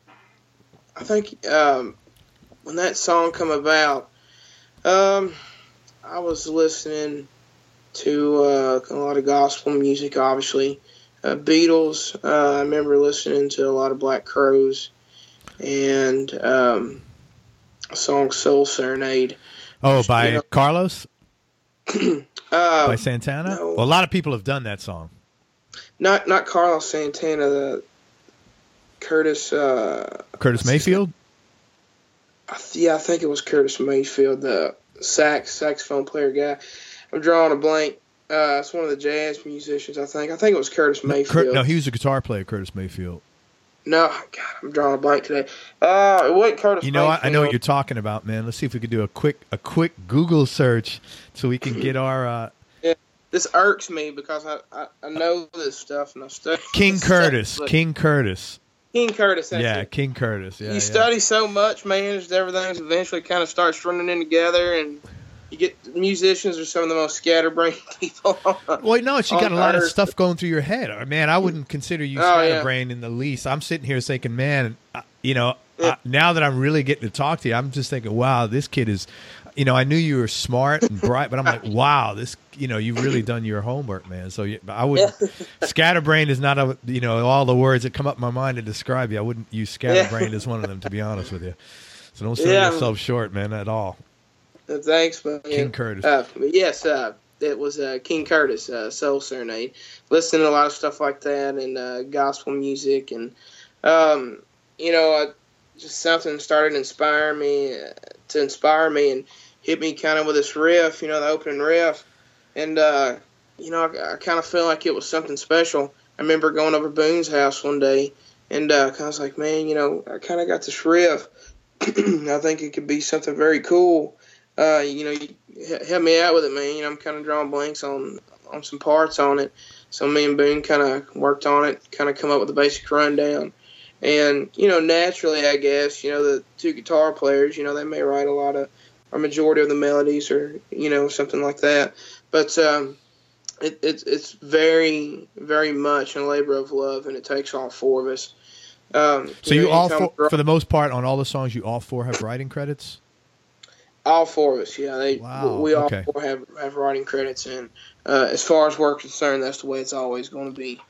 I think um, when that song come about, um, I was listening to uh, a lot of gospel music, obviously. Uh, Beatles. Uh, I remember listening to a lot of Black Crowes and um, a song "Soul Serenade." Oh, by you know, Carlos? uh, by Santana? no. Well, a lot of people have done that song. Not not Carlos Santana. The Curtis. Uh, Curtis Mayfield? I th- yeah, I think it was Curtis Mayfield, the sax saxophone player guy. I'm drawing a blank. Uh, it's one of the jazz musicians, I think. I think it was Curtis No, Mayfield. Cur- no, he was a guitar player, Curtis Mayfield. No, God, I'm drawing a blank today. Uh, it wasn't Curtis You know, I, Mayfield. I know what you're talking about, man. Let's see if we could do a quick a quick Google search so we can get our uh, Yeah, this irks me because I, I, I know this stuff and I study King this Curtis. stuff, but- King Curtis. King Curtis. That's Yeah, it. King Curtis. Yeah, you yeah. study so much, man, just everything eventually kind of starts running in together, and you get musicians are some of the most scatterbrained people. Well, no, it's you got a lot of Earth. stuff going through your head. Uh, Man, I wouldn't consider you Oh, yeah. scatterbrained in the least. I'm sitting here thinking, man, uh, you know, Yeah. uh, now that I'm really getting to talk to you, I'm just thinking, wow, this kid is, you know, I knew you were smart and bright, but I'm like, wow, this, you know, you've really done your homework, man. So you, I would, scatterbrained is not a, you know, all the words that come up in my mind to describe you. I wouldn't use scatterbrained as one of them, to be honest with you. So don't sell Yeah. yourself short, man, at all. Uh, Thanks, man. King Curtis. Uh, yes, uh, it was uh, King Curtis, uh, Soul Serenade. Listening to a lot of stuff like that and uh, gospel music, and um, you know, uh, just something started inspiring me uh, to inspire me and hit me kind of with this riff, you know, the opening riff, and uh, you know, I, I kind of feel like it was something special. I remember going over Boone's house one day, and uh, I was like, man, you know, I kind of got this riff. I think it could be something very cool. Uh, you know, you help me out with it, man. You know, I'm kind of drawing blanks on on some parts on it. So me and Boone kind of worked on it, kind of come up with a basic rundown. And, you know, naturally, I guess, you know, the two guitar players, you know, they may write a lot of, or majority of the melodies or, you know, something like that. But um, it, it's it's very, very much a labor of love, and it takes all four of us. Um, So you know, all anytime four, for the most part, on all the songs, you all four have writing credits? All four of us, yeah. They, Wow, we all okay. four have, have writing credits, and uh, as far as we're concerned, that's the way it's always going to be.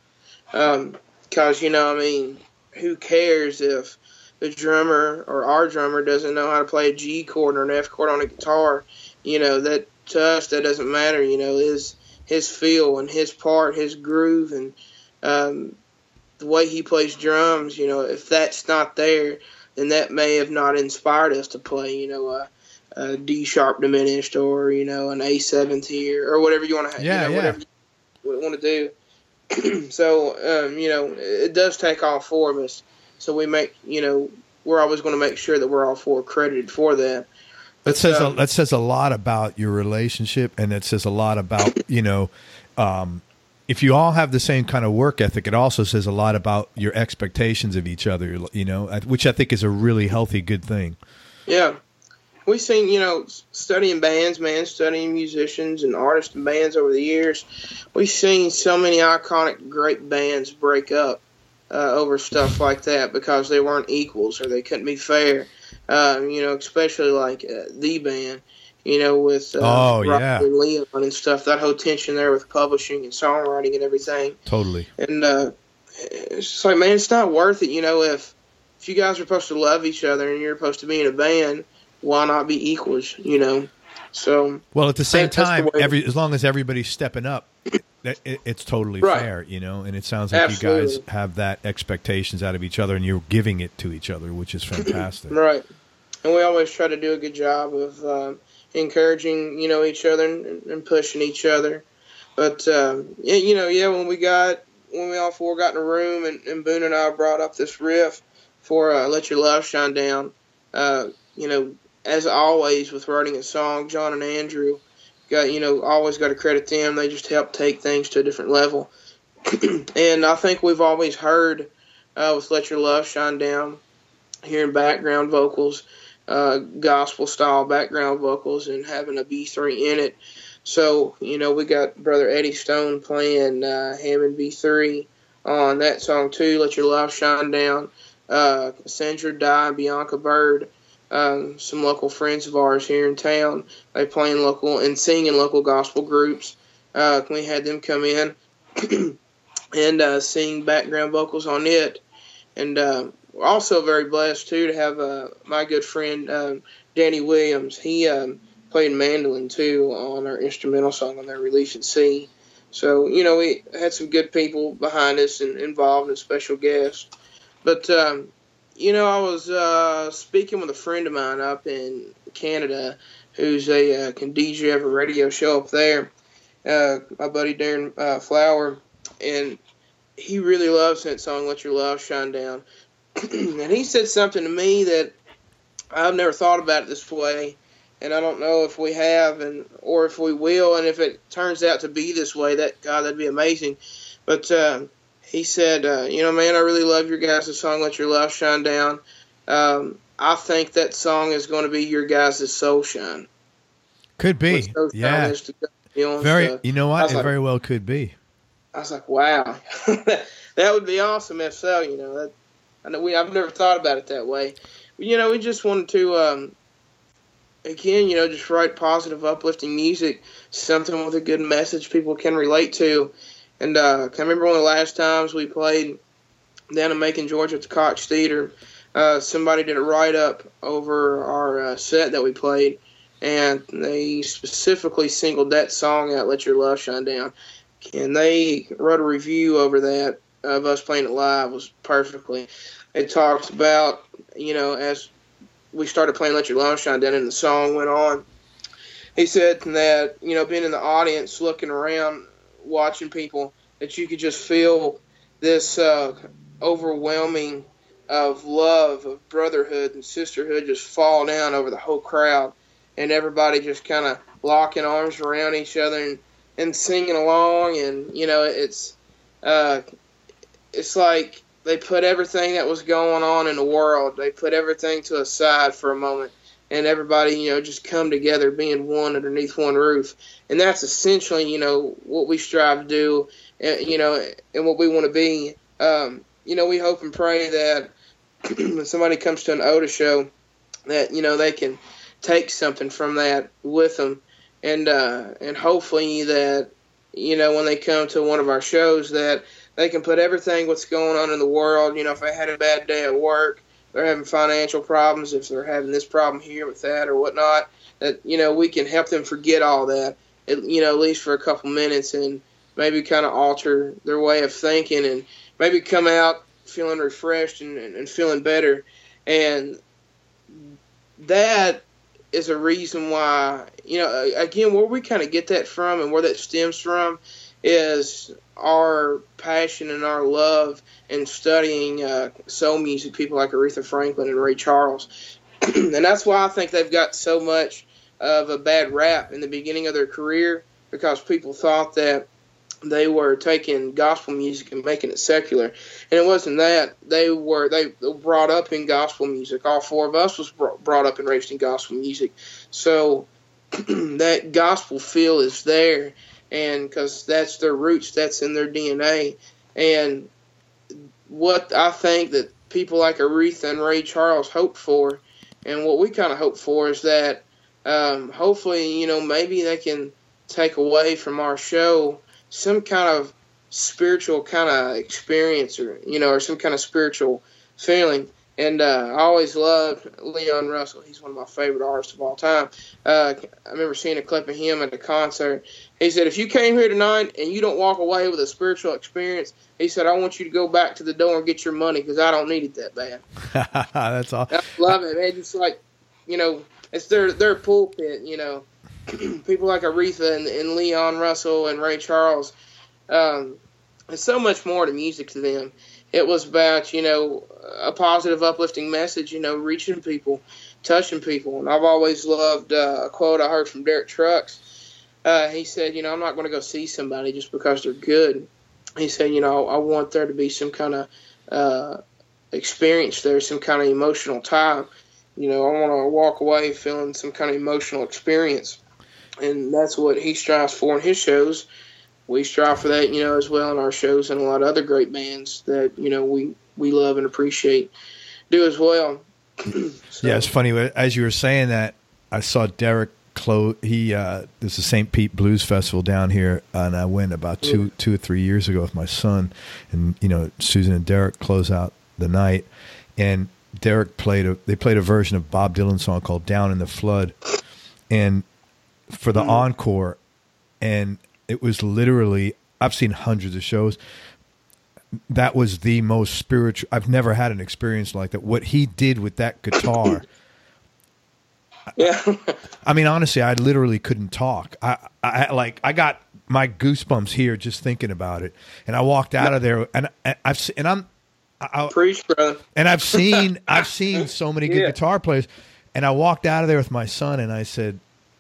Because, you know, I mean, who cares if the drummer or our drummer doesn't know how to play a G chord or an F chord on a guitar? You know, that to us, that doesn't matter. You know, his his feel and his part, his groove, and um, the way he plays drums, you know, if that's not there, then that may have not inspired us to play, you know, uh, a D sharp diminished, or you know, an A seventh here, or whatever you want to, Yeah, you know, yeah. whatever you want to do. So, um, you know, it does take all four of us. So we make, you know, we're always going to make sure that we're all four credited for that. That says um, a, that says a lot about your relationship, and it says a lot about, you know, um, if you all have the same kind of work ethic, it also says a lot about your expectations of each other, you know, which I think is a really healthy, good thing. Yeah. We've seen, you know, studying bands, man, studying musicians and artists and bands over the years. We've seen so many iconic, great bands break up uh, over stuff like that because they weren't equals or they couldn't be fair. Um, you know, especially like uh, the band, you know, with uh, Oh, Rob yeah. and Leon and stuff. That whole tension there with publishing and songwriting and everything. Totally. And uh, it's just like, man, it's not worth it. You know, if if you guys are supposed to love each other and you're supposed to be in a band, why not be equals, you know? So, Well, at the same That- that's the time, way- every as long as everybody's stepping up, it, it, it's totally Right. fair, you know. And it sounds like you guys Absolutely. have that expectations out of each other, and you're giving it to each other, which is fantastic. right. and we always try to do a good job of uh, encouraging, you know, each other and, and pushing each other. But um, yeah, you know, yeah, when we got when we all four got in a room and, and Boone and I brought up this riff for uh, "Let Your Love Shine Down," uh, you know, as always with writing a song, John and Andrew got you know always got to credit them. They just help take things to a different level, and I think we've always heard uh, with "Let Your Love Shine Down," hearing background vocals, uh, gospel style background vocals, and having a B three in it. So, you know, we got Brother Eddie Stone playing uh, Hammond B three on that song too, Let Your Love Shine Down. Uh, Sandra Dye and Bianca Bird, um, some local friends of ours here in town, they play in local and sing in local gospel groups. Uh, we had them come in and uh, sing background vocals on it. And uh, we're also very blessed, too, to have uh, my good friend uh, Danny Williams. He um, played mandolin, too, on our instrumental song on their Release at Sea. So, you know, we had some good people behind us and involved and special guests. But, um, you know, I was uh, speaking with a friend of mine up in Canada who's a uh, can D J of a radio show up there, uh, my buddy Darren uh, Flower, and he really loves that song, Let Your Love Shine Down. And he said something to me that I've never thought about it this way, and I don't know if we have and or if we will, and if it turns out to be this way, that God, that'd be amazing. But uh, he said, uh, you know, man, I really love your guys' song, Let Your Love Shine Down. Um, I think that song is going to be your guys' soul shine. Could be, yeah. Very, stuff. You know what? It like, very well could be. I was like, wow, that would be awesome if so. You know, that I know we I've never thought about it that way. But, you know, we just wanted to, um, again, you know, just write positive, uplifting music, something with a good message people can relate to. And uh, I remember one of the last times we played down in Macon, Georgia at the Cox Theater. Uh, somebody did a write-up over our uh, set that we played, and they specifically singled that song out, Let Your Love Shine Down. And they wrote a review over that of us playing it live. It was perfectly. It talks about, you know, as we started playing Let Your Love Shine Down and the song went on, he said that, you know, being in the audience, looking around, watching people, that you could just feel this uh, overwhelming of love, of brotherhood and sisterhood just fall down over the whole crowd, and everybody just kind of locking arms around each other and, and singing along. And, you know, it's uh, it's like they put everything that was going on in the world, they put everything to a side for a moment, and everybody, you know, just come together being one underneath one roof. And that's essentially, you know, what we strive to do, and, you know, and what we want to be. Um, you know, we hope and pray that when somebody comes to an O T A show, that, you know, they can take something from that with them. And, uh, and hopefully that, you know, when they come to one of our shows, that they can put everything what's going on in the world, you know, if they had a bad day at work, they're having financial problems, if they're having this problem here with that or whatnot, that, you know, we can help them forget all that, at, you know, at least for a couple minutes, and maybe kind of alter their way of thinking, and maybe come out feeling refreshed and, and, and feeling better. And that is a reason why, you know, again, where we kind of get that from and where that stems from is our passion and our love in studying uh, soul music, people like Aretha Franklin and Ray Charles. And that's why I think they've got so much of a bad rap in the beginning of their career, because people thought that they were taking gospel music and making it secular. And it wasn't that. They were they were brought up in gospel music. All four of us was brought up and raised in gospel music. So that gospel feel is there, and because that's their roots, that's in their D N A. And what I think that people like Aretha and Ray Charles hope for, and what we kind of hope for, is that um, hopefully, you know, maybe they can take away from our show some kind of spiritual kind of experience, or, you know, or some kind of spiritual feeling. And uh, I always loved Leon Russell. He's one of my favorite artists of all time. Uh, I remember seeing a clip of him at a concert. He said, if you came here tonight and you don't walk away with a spiritual experience, he said, I want you to go back to the door and get your money, because I don't need it that bad. That's all. I love it, man. Just like, you know, it's their their pulpit. You know, people like Aretha and, and Leon Russell and Ray Charles. Um, there's so much more to music to them. It was about, you know, a positive, uplifting message, you know, reaching people, touching people. And I've always loved uh, a quote I heard from Derek Trucks. Uh, he said, you know, I'm not going to go see somebody just because they're good. He said, you know, I want there to be some kind of uh, experience there, some kind of emotional time. You know, I want to walk away feeling some kind of emotional experience. And that's what he strives for in his shows. We strive for that, you know, as well in our shows, and a lot of other great bands that, you know, we, we love and appreciate do as well. So. Yeah, it's funny. As you were saying that, I saw Derek close. He uh, there's the Saint Pete Blues Festival down here, and I went about two yeah. two or three years ago with my son, and you know, Susan and Derek close out the night, and Derek played a they played a version of Bob Dylan's song called "Down in the Flood," and for the mm-hmm. encore, and it was literally, I've seen hundreds of shows. That was the most spiritual. I've never had an experience like that. What he did with that guitar. Yeah. I mean, honestly, I literally couldn't talk. I, I like, I got my goosebumps here just thinking about it. And I walked out of there, and I've and I'm, I, preach, brother. And I've seen, I've seen so many good yeah. guitar players, and I walked out of there with my son, and I said,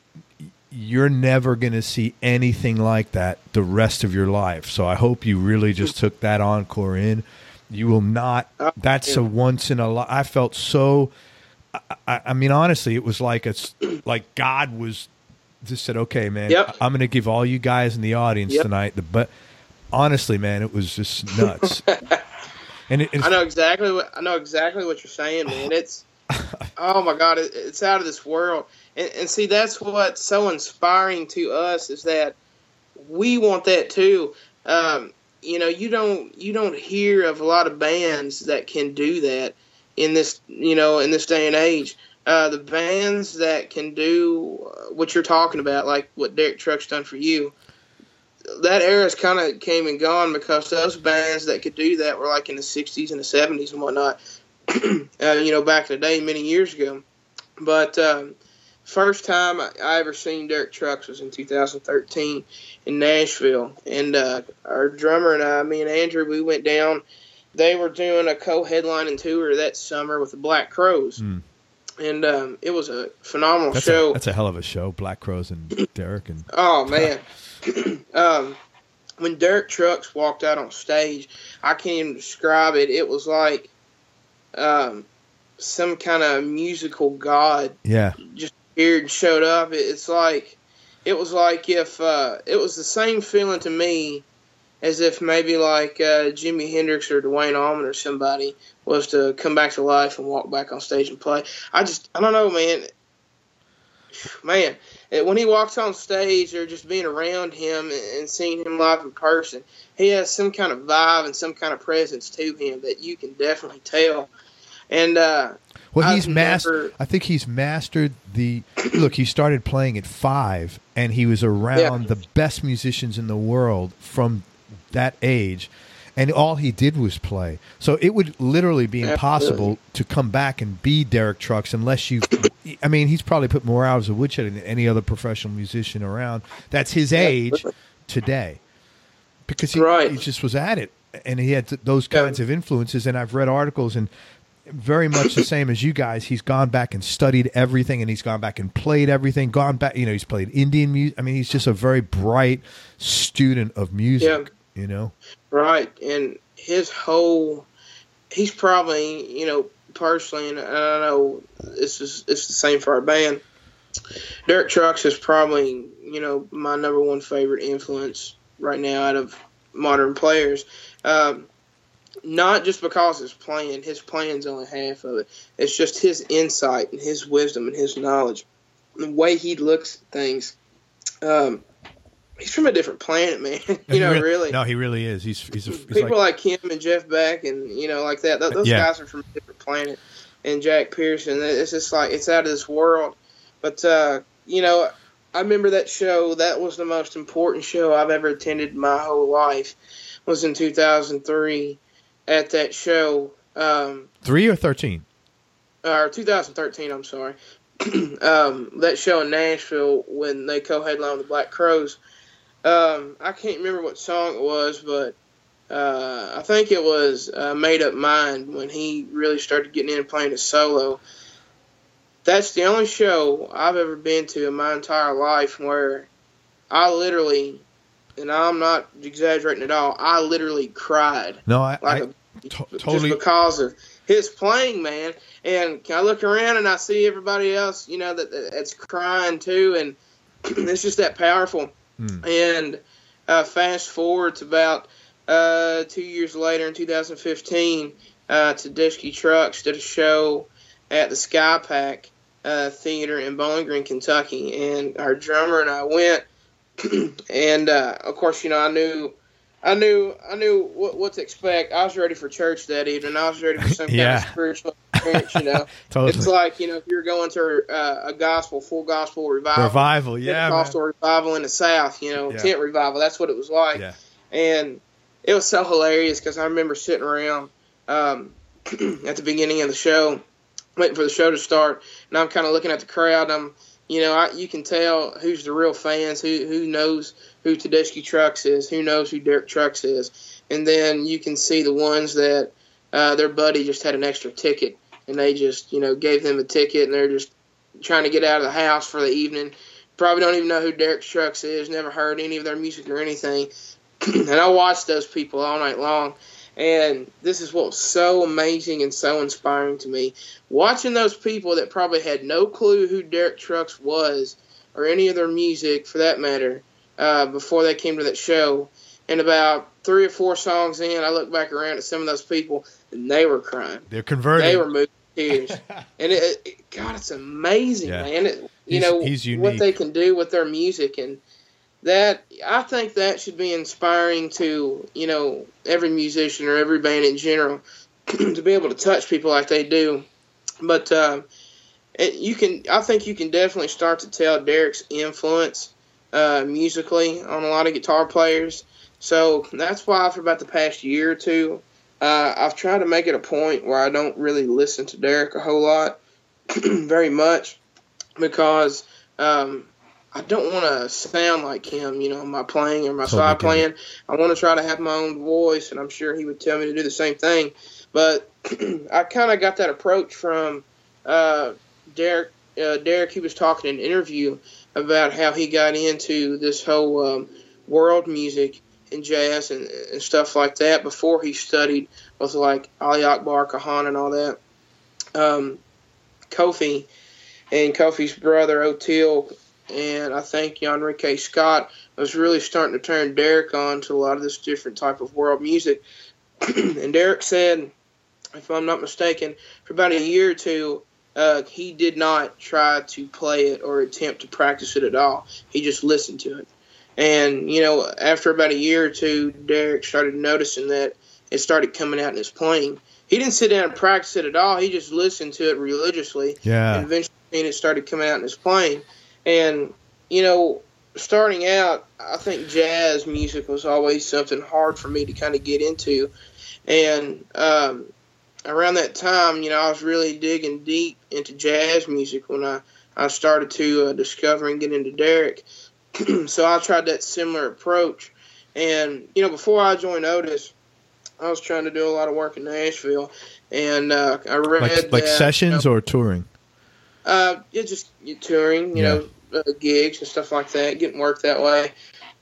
you're never going to see anything like that the rest of your life. So I hope you really just took that encore in. You will not. That's a once in a life. I felt so. I, I mean, honestly, it was like a like God was just said, "Okay, man, yep. I'm going to give all you guys in the audience yep. tonight." The, but honestly, man, it was just nuts. And it, I know exactly what I know exactly what you're saying, man. It's oh my God, it, it's out of this world. And, and see, that's what's so inspiring to us is that we want that too. Um, you know, you don't you don't hear of a lot of bands that can do that in this you know in this day and age. Uh, the bands that can do what you're talking about, like what Derek Trucks done for you, that era's kind of came and gone because those bands that could do that were like in the sixties and the seventies and whatnot. uh, you know, back in the day, many years ago. But um, first time I, I ever seen Derek Trucks was in two thousand thirteen in Nashville. And uh, our drummer and I, me and Andrew, we went down. They were doing a co-headlining tour that summer with the Black Crowes. Mm. And um, it was a phenomenal that's show. A, that's a hell of a show, Black Crowes and Derek. and Oh, man. um, when Derek Trucks walked out on stage, I can't even describe it. It was like um, some kind of musical god. Yeah. Just appeared and showed up. It's like it was like if uh, it was the same feeling to me as if maybe like uh, Jimi Hendrix or Duane Allman or somebody was to come back to life and walk back on stage and play. I just I don't know, man. Man, when he walks on stage or just being around him and seeing him live in person, he has some kind of vibe and some kind of presence to him that you can definitely tell. And uh, well, he's mastered. I think he's mastered the look. He started playing at five, and he was around yeah. the best musicians in the world from that age, and all he did was play. So it would literally be impossible Absolutely. to come back and be Derek Trucks unless you. I mean, he's probably put more hours of woodshedding than any other professional musician around. That's his age today, because he, right. he just was at it, and he had those kinds yeah. of influences. And I've read articles and. Very much the same as you guys. He's gone back and studied everything, and he's gone back and played everything. Gone back, you know, he's played Indian music. I mean, he's just a very bright student of music. Yeah. You know, right? And his whole, he's probably, you know, personally, and I don't know, this is it's the same for our band. Derek Trucks is probably, you know, my number one favorite influence right now out of modern players. Um, Not just because his playing, his playing's only half of it. It's just his insight and his wisdom and his knowledge, the way he looks at things. Um, he's from a different planet, man. you know, really, really. No, he really is. He's, he's, a, he's people like, like him and Jeff Beck and you know like that. Th- those yeah. guys are from a different planet. And Jack Pearson, it's just like it's out of this world. But uh, you know, I remember that show. That was the most important show I've ever attended my whole life. It was in two thousand three. At that show, um, three or thirteen, or two thousand thirteen. I'm sorry, um, that show in Nashville when they co-headlined with the Black Crowes. Um, I can't remember what song it was, but uh, I think it was uh, Made Up Mind when he really started getting in and playing his solo. That's the only show I've ever been to in my entire life where I literally, and I'm not exaggerating at all, I literally cried. No, I, like I a, t- just totally because of his playing, man. And I look around and I see everybody else, you know, that that's crying too, and it's just that powerful. Mm. And uh, fast forward to about uh, two years later in two thousand fifteen, uh, Tedeschi Trucks did a show at the Sky Pack uh, Theater in Bowling Green, Kentucky, and our drummer and I went. And uh, of course, you know, I knew, I knew, I knew what, what to expect. I was ready for church that evening. I was ready for some yeah. kind of spiritual experience. You know, totally. It's like, you know, if you're going to uh, a gospel, full gospel revival, revival, yeah, Pentecostal revival in the South, you know, yeah. tent revival. That's what it was like. Yeah. And it was so hilarious because I remember sitting around um, at the beginning of the show, waiting for the show to start, and I'm kind of looking at the crowd. I'm You know, I, you can tell who's the real fans, who who knows who Tedeschi Trucks is, who knows who Derek Trucks is. And then you can see the ones that uh, their buddy just had an extra ticket, and they just, you know, gave them a ticket, and they're just trying to get out of the house for the evening. Probably don't even know who Derek Trucks is, never heard any of their music or anything. And I watched those people all night long. And this is what was so amazing and so inspiring to me. Watching those people that probably had no clue who Derek Trucks was or any of their music, for that matter, uh, before they came to that show. And about three or four songs in, I look back around at some of those people, and they were crying. They're converted. They were moving to tears. And, it, it, God, it's amazing, yeah. man. It, you he's, know, he's what they can do with their music. And that, I think that should be inspiring to, you know, every musician or every band in general to be able to touch people like they do. But uh, it, you can, I think you can definitely start to tell Derek's influence uh, musically on a lot of guitar players. So that's why for about the past year or two, uh, I've tried to make it a point where I don't really listen to Derek a whole lot, very much, because um, I don't want to sound like him, you know, my playing or my totally side playing. I want to try to have my own voice, and I'm sure he would tell me to do the same thing. But I kind of got that approach from uh, Derek. Uh, Derek, he was talking in an interview about how he got into this whole um, world music and jazz and, and stuff like that before he studied with like Ali Akbar, Kahan, and all that. Um, Kofi and Kofi's brother, Oteil, and I think Enrique Scott was really starting to turn Derek on to a lot of this different type of world music. And Derek said, if I'm not mistaken, for about a year or two, uh, he did not try to play it or attempt to practice it at all. He just listened to it. And, you know, after about a year or two, Derek started noticing that it started coming out in his playing. He didn't sit down and practice it at all. He just listened to it religiously. Yeah. And eventually it started coming out in his playing. And, you know, starting out, I think jazz music was always something hard for me to kind of get into. And um, around that time, you know, I was really digging deep into jazz music when I, I started to uh, discover and get into Derek. So I tried that similar approach. And, you know, before I joined Otis, I was trying to do a lot of work in Nashville. And uh, I read Like, like that, sessions you know, or touring? Uh, yeah, just touring, you Yeah. know, uh, gigs and stuff like that, getting work that way.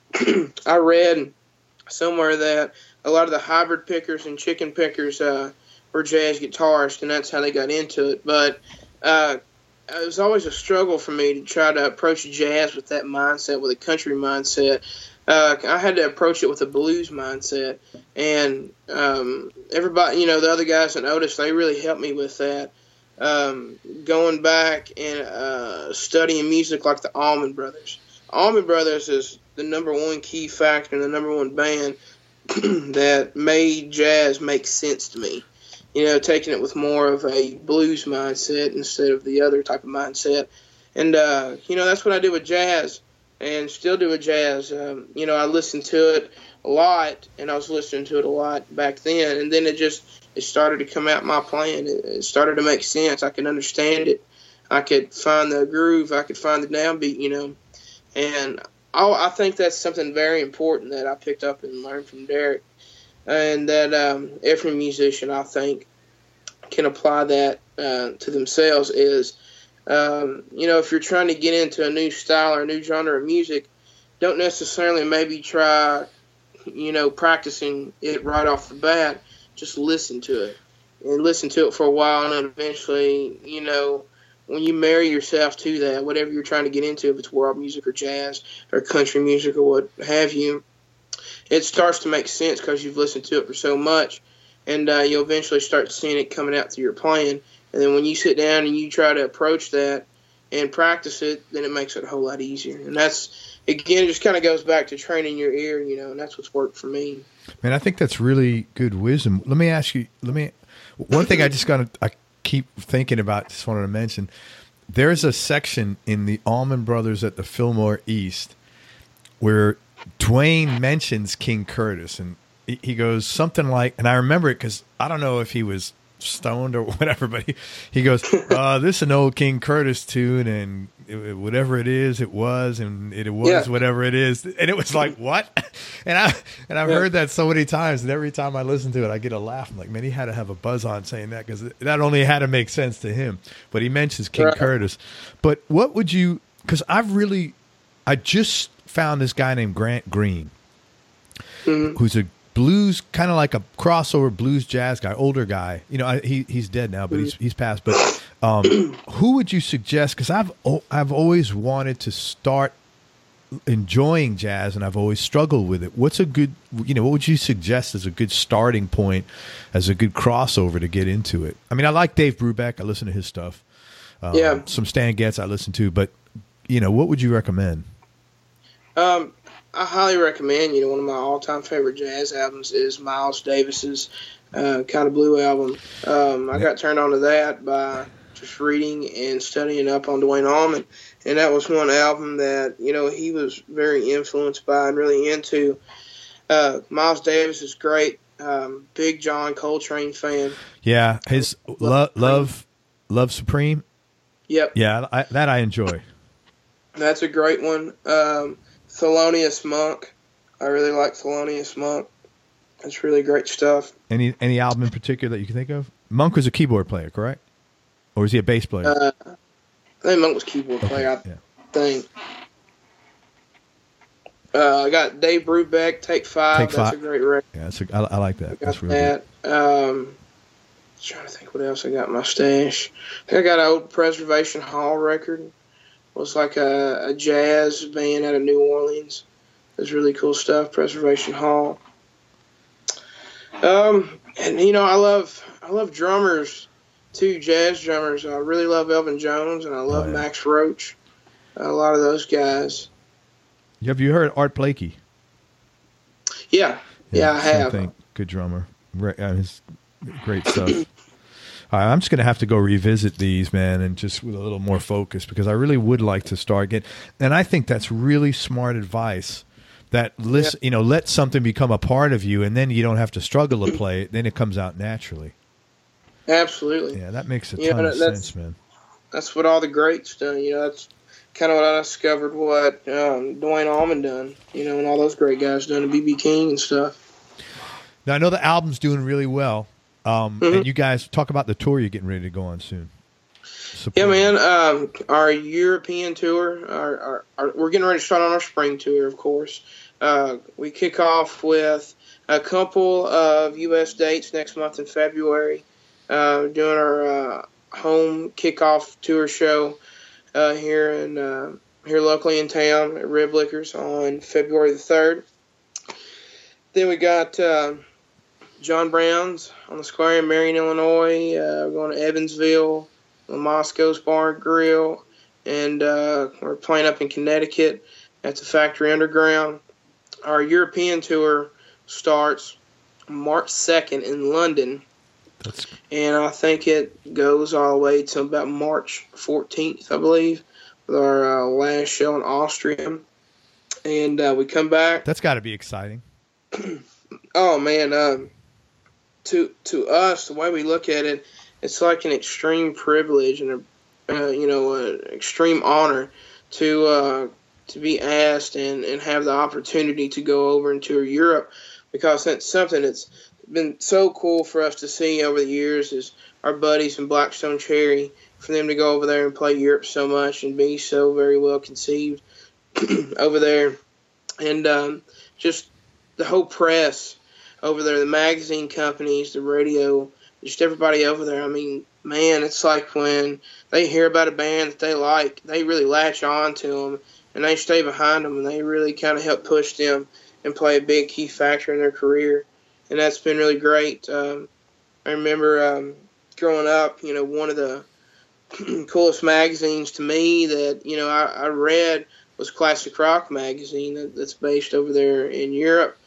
I read somewhere that a lot of the hybrid pickers and chicken pickers uh, were jazz guitarists, and that's how they got into it. But uh, it was always a struggle for me to try to approach jazz with that mindset, with a country mindset. Uh, I had to approach it with a blues mindset, and um, everybody, you know, the other guys in Otis, they really helped me with that. Um, going back and uh, studying music like the Allman Brothers. Allman Brothers is the number one key factor and the number one band that made jazz make sense to me. You know, taking it with more of a blues mindset instead of the other type of mindset. And, uh, you know, that's what I do with jazz and still do with jazz. Um, you know, I listen to it a lot, and I was listening to it a lot back then. And then it just it started to come out my playing. It, it started to make sense. I can understand it. I could find the groove, I could find the downbeat, you know. And I, I think that's something very important that I picked up and learned from Derek, and that um, every musician, I think, can apply that uh, to themselves is, um, you know, if you're trying to get into a new style or a new genre of music, don't necessarily maybe try, you know, practicing it right off the bat. Just listen to it and listen to it for a while, and then eventually, you know, when you marry yourself to that, whatever you're trying to get into, if it's world music or jazz or country music or what have you, it starts to make sense because you've listened to it for so much. And uh, you'll eventually start seeing it coming out through your playing. And then when you sit down and you try to approach that and practice it, then it makes it a whole lot easier. And that's, again, it just kind of goes back to training your ear, you know, and that's what's worked for me. Man, I think that's really good wisdom. Let me ask you, let me, one thing I just got to, I keep thinking about, just wanted to mention, there's a section in the Allman Brothers at the Fillmore East where Dwayne mentions King Curtis, and he goes something like, and I remember it because I don't know if he was stoned or whatever, but he, he goes, uh, this is an old King Curtis tune, and it, whatever it is, it was, and it, it was yeah. whatever it is. And it was like, what? And, I, and I've yeah. heard that so many times, and every time I listen to it, I get a laugh. I'm like, man, he had to have a buzz on saying that because that only had to make sense to him. But he mentions King right. Curtis. But what would you, because I've really, I just found this guy named Grant Green, mm-hmm. who's a blues, kind of like a crossover blues jazz guy, older guy. You know, I, he he's dead now, but he's he's passed. But um, who would you suggest? Because I've I've always wanted to start enjoying jazz, and I've always struggled with it. What's a good, you know, what would you suggest as a good starting point, as a good crossover to get into it? I mean, I like Dave Brubeck. I listen to his stuff. Um, yeah. Some Stan Getz I listen to, but you know, what would you recommend? Um. I highly recommend, you know, one of my all-time favorite jazz albums is Miles Davis's uh, Kind of Blue album. Um, I got turned on to that by just reading and studying up on Duane Allman, and that was one album that, you know, he was very influenced by and really into. Uh, Miles Davis is great. Um, big John Coltrane fan. Yeah, his Love Love, Love Supreme. Yep. Yeah, I, that I enjoy. That's a great one. Um Thelonious Monk. I really like Thelonious Monk. It's really great stuff. Any any album in particular that you can think of? Monk was a keyboard player, correct? Or was he a bass player? Uh, I think Monk was a keyboard okay, player, I yeah. think. Uh, I got Dave Brubeck, Take Five. Take that's five. a great record. Yeah, that's a, I, I like that. I got that's really that. Good. Um, trying to think what else I got in my stash. I think I got an old Preservation Hall record. It was like a, a jazz band out of New Orleans. It was really cool stuff. Preservation Hall. Um, and you know, I love I love drummers too, jazz drummers. I really love Elvin Jones, and I love oh, yeah. Max Roach. A lot of those guys. Have you heard Art Blakey? Yeah, yeah, yeah I have. Thing. Good drummer. His great stuff. All right, I'm just going to have to go revisit these, man, and just with a little more focus, because I really would like to start getting. And I think that's really smart advice. That listen, yeah. you know, let something become a part of you, and then you don't have to struggle to play it. Then it comes out naturally. Absolutely. Yeah, that makes a you ton know, of sense, man. That's what all the greats done. You know, that's kind of what I discovered. What um, Duane Allman done. You know, and all those great guys done, and B B King and stuff. Now I know the album's doing really well. Um, mm-hmm. And you guys talk about the tour you're getting ready to go on soon. Support. Yeah, man. Um, our European tour, our, our, our, we're getting ready to start on our spring tour, of course. Uh, we kick off with a couple of U S dates next month in February, uh, doing our uh, home kickoff tour show uh, here in uh, here locally in town at Rib Liquors on February the third. Then we got uh, John Brown's on the Square in Marion, Illinois. Uh, we're going to Evansville, Moscow's Bar and Grill, and uh, we're playing up in Connecticut at the Factory Underground. Our European tour starts March second in London, That's... and I think it goes all the way to about March fourteenth, I believe, with our uh, last show in Austria. And uh, we come back. That's got to be exciting. Oh, man. Um, to to us, the way we look at it, it's like an extreme privilege and a uh, you know, an extreme honor to uh, to be asked and, and have the opportunity to go over and tour Europe, because that's something that's been so cool for us to see over the years is our buddies in Blackstone Cherry, for them to go over there and play Europe so much and be so very well conceived over there. And um, just the whole press over there, the magazine companies, the radio, just everybody over there. I mean, man, it's like when they hear about a band that they like, they really latch on to them, and they stay behind them, and they really kind of help push them and play a big key factor in their career. And that's been really great. Um, I remember um, growing up, you know, one of the coolest magazines to me that, you know, I, I read was Classic Rock magazine that, that's based over there in Europe.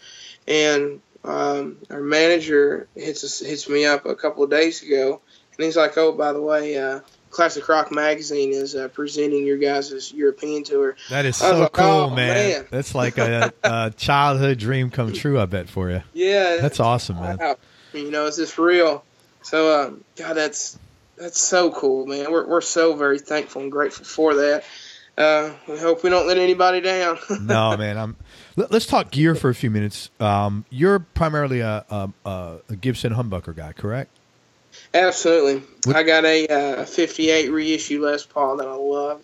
And um, our manager hits us, hits me up a couple of days ago, and he's like, "Oh, by the way, uh, Classic Rock magazine is uh, presenting your guys' European tour." That is so like, cool, oh, man. man. That's like a, a childhood dream come true, I bet, for you. Yeah, that's awesome, man. Wow. You know, is this real? So, um, God, that's that's so cool, man. We're we're so very thankful and grateful for that. Uh, we hope we don't let anybody down. No, man. I'm. Let, let's talk gear for a few minutes. Um, you're primarily a, a, a Gibson humbucker guy, correct? Absolutely. What? I got a uh, fifty-eight reissue Les Paul that I love.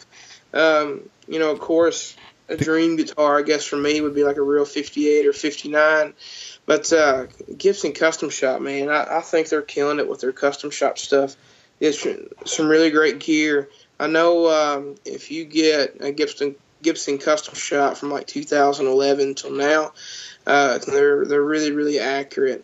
Um, you know, of course, a dream guitar, I guess, for me would be like a real fifty-eight or fifty-nine. But uh, Gibson Custom Shop, man, I, I think they're killing it with their custom shop stuff. It's some really great gear. I know um, if you get a Gibson Gibson Custom Shop from like two thousand eleven till now, uh, they're they're really really accurate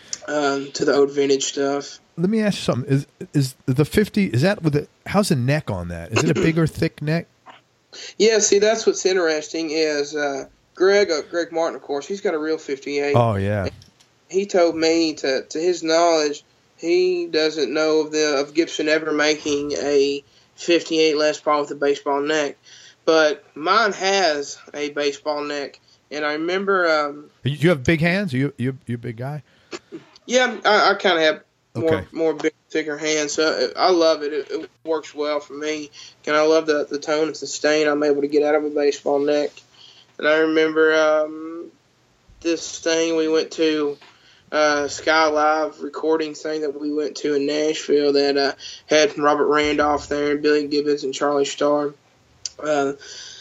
um, to the old vintage stuff. Let me ask you something. Is is the fifty? Is that with the? How's the neck on that? Is it a bigger, thick neck? Yeah. See, that's what's interesting is uh, Greg uh, Greg Martin, of course, he's got a real fifty-eight. Oh yeah. He told me to to his knowledge, he doesn't know of the of Gibson ever making a fifty-eight Les Paul with a baseball neck, but mine has a baseball neck. And I remember um, you have big hands. You you you a big guy. Yeah, I, I kind of have more Okay. more big, thicker hands, so I love it. it. It works well for me, and I love the the tone and sustain I'm able to get out of a baseball neck. And I remember um, this thing we went to. Uh, Sky Live recording thing that we went to in Nashville that uh, had Robert Randolph there and Billy Gibbons and Charlie Starr. Uh,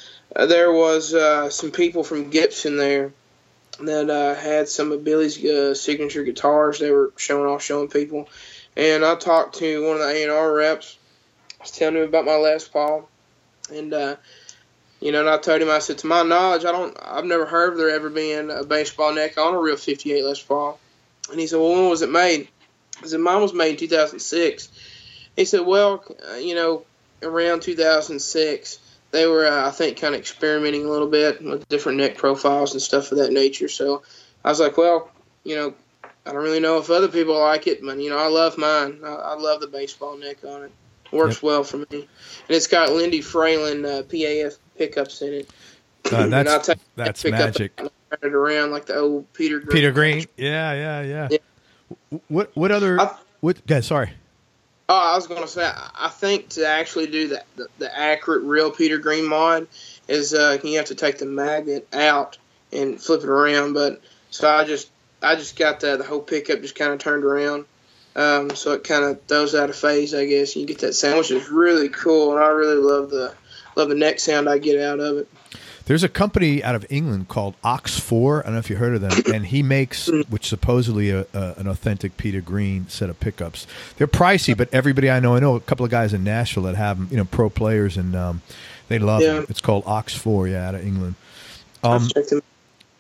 there was uh, some people from Gibson there that uh, had some of Billy's uh, signature guitars they were showing off, showing people. And I talked to one of the A and R reps. I was telling him about my Les Paul. And, uh, you know, and I told him, I said, to my knowledge, I don't, I've never heard of there ever being a baseball neck on a real fifty-eight Les Paul. And he said, well, when was it made? I said, mine was made in two thousand six. He said, well, uh, you know, around two thousand six, they were, uh, I think, kind of experimenting a little bit with different neck profiles and stuff of that nature. So I was like, well, you know, I don't really know if other people like it, but, you know, I love mine. I, I love the baseball neck on it. Works Yep. well for me. And it's got Lindy Fralin uh, P A F pickups in it. Uh, And I'll that's take that's that pickup magic. and turn it around like the old Peter Green. Peter Green. Yeah, yeah, yeah. Yeah. What what other? I- What? Yeah, sorry. Oh, I was going to say, I I think to actually do that, the, the accurate real Peter Green mod is uh, you have to take the magnet out and flip it around. But so I just I just got the, the whole pickup just kind of turned around, um, so it kind of throws out of phase, I guess. And you get that sound, which is really cool, and I really love the love the neck sound I get out of it. There's a company out of England called Ox four. I don't know if you heard of them. And he makes, which supposedly a, a, an authentic Peter Green set of pickups. They're pricey, but everybody I know, I know a couple of guys in Nashville that have them, you know, pro players, and um, they love Yeah. them. It's called Ox four, yeah, out of England. I'll Um, check them.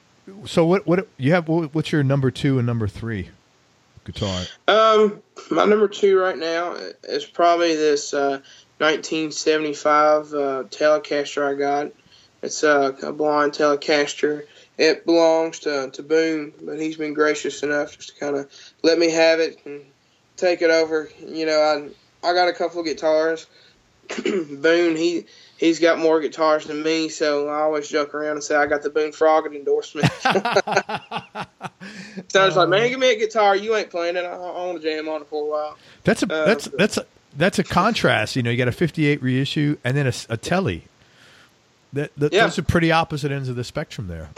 so what? What you have? what- What's your number two and number three guitar? Um, my number two right now is probably this uh, nineteen seventy-five uh, Telecaster I got. It's uh, a blind Telecaster. It belongs to to Boone, but he's been gracious enough just to kind of let me have it and take it over. You know, I I got a couple of guitars. Boone, he he's got more guitars than me, so I always joke around and say I got the Boone Froggatt endorsement. So I was like, man, give me a guitar. You ain't playing it. I, I want to jam on it for a while. That's a Uh, that's that's a, that's a contrast. You know, you got a fifty-eight reissue and then a, a Tele. That, that yeah. Those are pretty opposite ends of the spectrum there.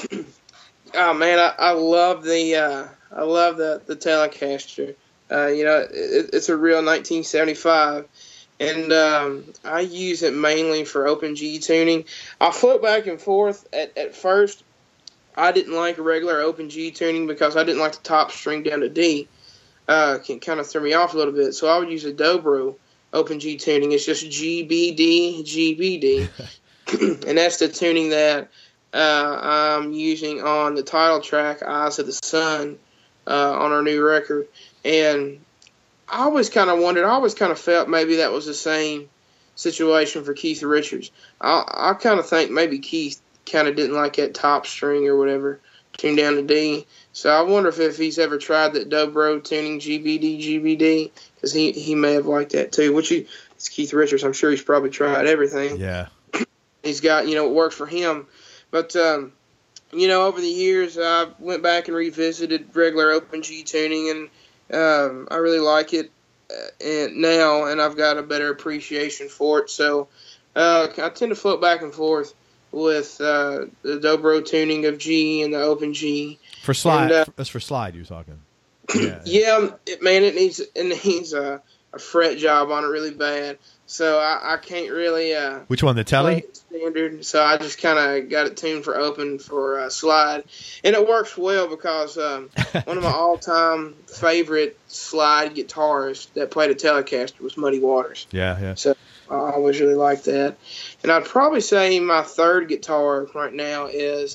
Oh man, I, I love the uh, I love the the Telecaster. Uh, you know, it, it's a real nineteen seventy-five, and um, I use it mainly for open G tuning. I float back and forth. At at first, I didn't like regular open G tuning because I didn't like the top string down to D. Uh, can kind of throw me off a little bit. So I would use a Dobro open G tuning. It's just G B D, G B D, and that's the tuning that Uh, I'm using on the title track, Eyes of the Sun, uh, on our new record. And I always kind of wondered, I always kind of felt maybe that was the same situation for Keith Richards. I, I kind of think maybe Keith kind of didn't like that top string or whatever, tuned down to D. So I wonder if, if he's ever tried that Dobro tuning G B D, G B D, because he, he may have liked that too, which he, it's Keith Richards. I'm sure he's probably tried everything. Yeah. He's got, you know, it works for him. But, um, you know, over the years, I went back and revisited regular open G tuning, and um, I really like it uh, and now, and I've got a better appreciation for it. So uh, I tend to float back and forth with uh, the Dobro tuning of G and the open G. For slide, and, uh, that's for slide you're talking. Yeah, yeah, it, man, it needs it needs a, a fret job on it really bad. So I, I can't really. Uh, Which one, the Tele? Standard. So I just kind of got it tuned for open for uh, slide, and it works well because um, one of my all-time favorite slide guitarists that played a Telecaster was Muddy Waters. Yeah, yeah. So I always really liked that, and I'd probably say my third guitar right now is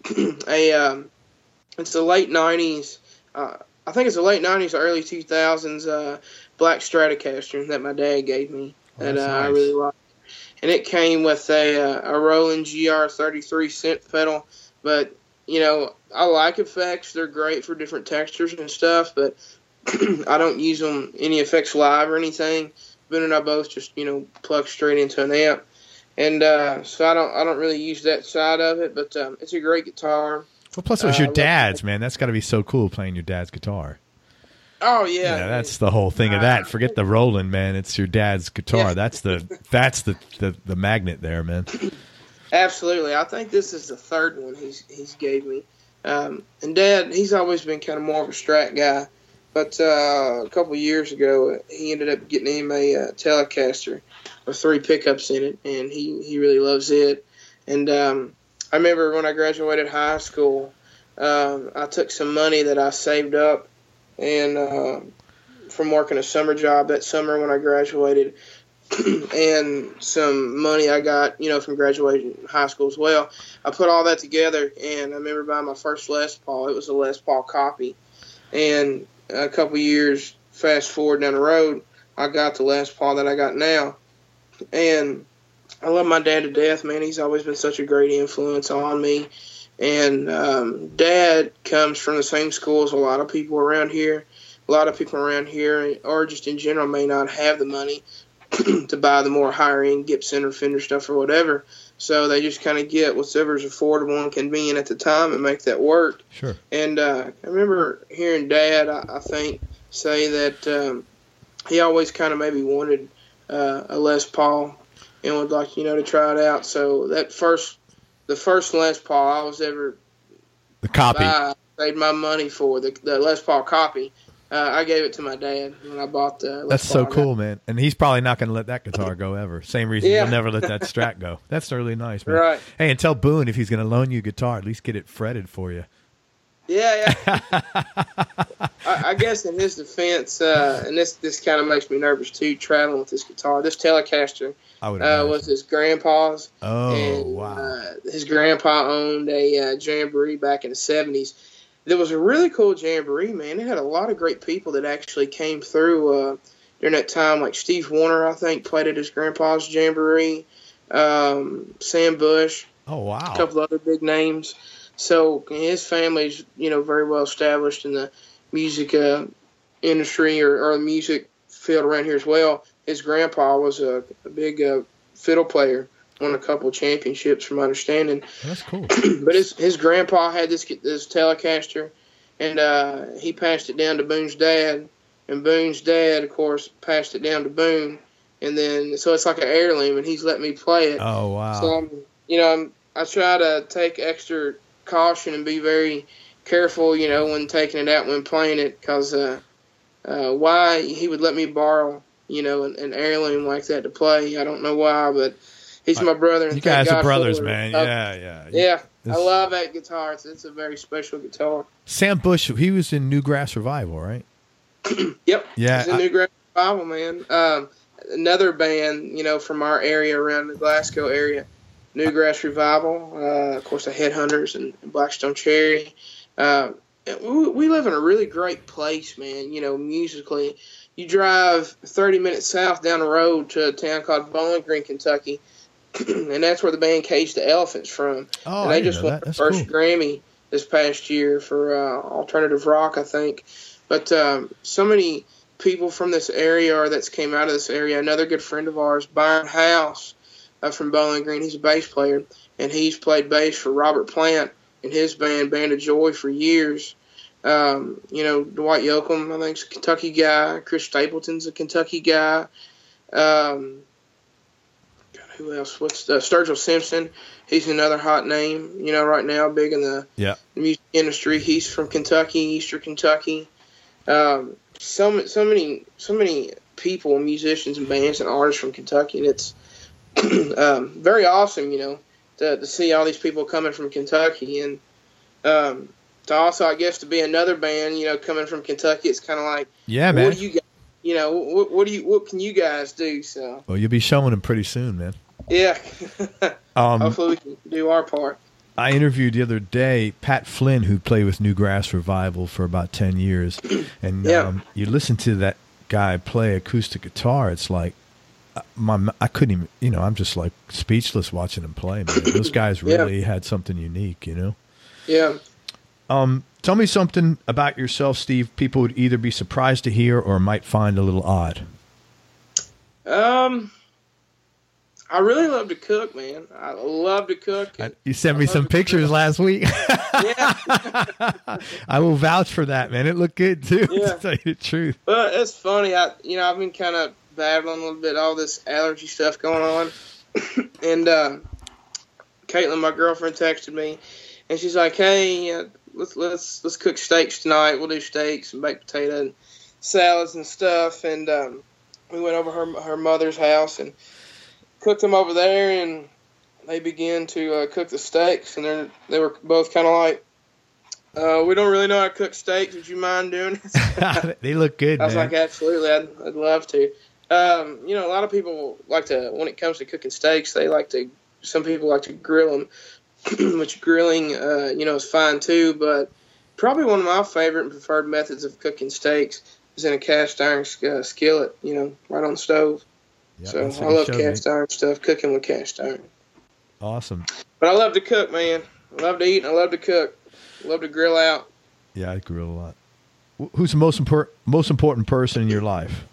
a. Um, it's the late nineties. Uh, I think it's the late nineties, early two thousands uh, Black Stratocaster that my dad gave me. That uh, nice. I really like, and it came with a uh, a Roland G R thirty-three synth pedal. But you know, I like effects; they're great for different textures and stuff. But I don't use them any effects live or anything. Ben and I both just you know plug straight into an amp, and uh, so I don't I don't really use that side of it. But um, it's a great guitar. Well, plus it was your uh, dad's, man. That's got to be so cool playing your dad's guitar. Oh yeah, yeah, that's the whole thing of that. Forget the Roland, man. It's your dad's guitar. Yeah. That's the that's the, the the magnet there, man. Absolutely, I think this is the third one he's he's gave me. Um, and Dad, he's always been kind of more of a Strat guy, but uh, a couple of years ago, he ended up getting him a uh, Telecaster with three pickups in it, and he he really loves it. And um, I remember when I graduated high school, um, I took some money that I saved up. And uh, from working a summer job that summer when I graduated, and some money I got, you know, from graduating high school as well, I put all that together, and I remember buying my first Les Paul. It was a Les Paul copy, and a couple years fast forward down the road, I got the Les Paul that I got now, and I love my dad to death, man. He's always been such a great influence on me. And um, Dad comes from the same school as a lot of people around here. A lot of people around here, or just in general, may not have the money to buy the more higher-end Gibson or Fender stuff or whatever. So they just kind of get whatever's affordable and convenient at the time and make that work. Sure. And uh, I remember hearing Dad, I, I think, say that um, he always kind of maybe wanted uh, a Les Paul and would like, you know, to try it out. So that first... The first Les Paul I was ever the copy buy, paid my money for the, the Les Paul copy. Uh, I gave it to my dad when I bought the. Les That's Paul. so cool, man. And he's probably not going to let that guitar go ever. Same reason Yeah. he'll never let that Strat go. That's really nice, man. Right. Hey, and tell Boone if he's going to loan you a guitar, at least get it fretted for you. Yeah, yeah. I, I guess in his defense, uh, and this this kind of makes me nervous too, traveling with this guitar. This Telecaster I would uh, was his grandpa's. Oh, and, wow. Uh, his grandpa owned a uh, Jamboree back in the seventies. There was a really cool Jamboree, man. It had a lot of great people that actually came through uh, during that time, like Steve Warner, I think, played at his grandpa's Jamboree. Um, Sam Bush. Oh, wow. A couple other big names. So his family's, you know, very well established in the music uh, industry or, or the music field around here as well. His grandpa was a, a big uh, fiddle player, won a couple of championships from my understanding. That's cool. But his his grandpa had this this Telecaster, and uh, he passed it down to Boone's dad, and Boone's dad, of course, passed it down to Boone, and then so it's like an heirloom, and he's let me play it. Oh wow! So I'm, you know, I'm, I try to take extra caution and be very careful, you know, when taking it out when playing it, because uh, uh, why he would let me borrow, you know, an, an heirloom like that to play, I don't know why, but he's my brother. And you guys God are brothers, for man. Uh, yeah, yeah, yeah. This, I love that guitar. It's, it's a very special guitar. Sam Bush, he was in Newgrass Revival, right? Yep. Yeah, He's in Newgrass Revival, man. Um, another band, you know, from our area around the Glasgow area, Newgrass Revival. Uh, of course, the Headhunters and Blackstone Cherry. Uh, we, we live in a really great place, man. You know, musically, you drive thirty minutes south down the road to a town called Bowling Green, Kentucky, and that's where the band Cage the Elephant's from. Oh, and they I didn't just know won that. their That's first cool. Grammy this past year for uh, alternative rock, I think. But um, so many people from this area or that's came out of this area. Another good friend of ours, Byron House uh, from Bowling Green, he's a bass player, and he's played bass for Robert Plant and his band, Band of Joy, for years. Um, you know, Dwight Yoakam, I think, is a Kentucky guy. Chris Stapleton's a Kentucky guy. Um, God, who else? What's the, Sturgill Simpson? He's another hot name, you know, right now, big in the yeah. music industry. He's from Kentucky, Eastern Kentucky. Um, so, so many, so many people, musicians and bands and artists from Kentucky, and it's um, very awesome, you know, to, to see all these people coming from Kentucky, and um, to also, I guess, to be another band, you know, coming from Kentucky. It's kind of like, yeah, man. What do you guys, you know, what, what do you, what can you guys do? So, well, you'll be showing them pretty soon, man. Yeah. um, Hopefully we can do our part. I interviewed the other day Pat Flynn, who played with Newgrass Revival for about ten years. And yeah. um, you listen to that guy play acoustic guitar, it's like, my I couldn't even, you know, I'm just like speechless watching him play, man. Those guys really yeah. had something unique, you know? Yeah. Um, tell me something about yourself, Steve, people would either be surprised to hear or might find a little odd. Um... I really love to cook, man. I love to cook. You sent me some pictures last week. Yeah. I will vouch for that, man. It looked good, too, yeah. to tell you the truth. But it's funny. I, you know, I've been kind of battling a little bit, all this allergy stuff going on. and uh, Caitlin, my girlfriend, texted me, and she's like, hey, uh, let's, let's, let's cook steaks tonight. We'll do steaks and baked potato and salads and stuff. And um, we went over her, her mother's house, and cooked them over there, and they began to uh, cook the steaks, and they they were both kind of like, uh, we don't really know how to cook steaks. Would you mind doing it? They look good, I was man. like, absolutely, I'd, I'd love to. Um, you know, a lot of people like to, when it comes to cooking steaks, they like to, some people like to grill them, which grilling, uh, you know, is fine too, but probably one of my favorite and preferred methods of cooking steaks is in a cast iron uh, skillet, you know, right on the stove. Yeah, so I love cast me. iron stuff, cooking with cast iron. Awesome. But I love to cook, man. I love to eat and I love to cook. I love to grill out. Yeah, I grill a lot. Who's the most important most important person in your life?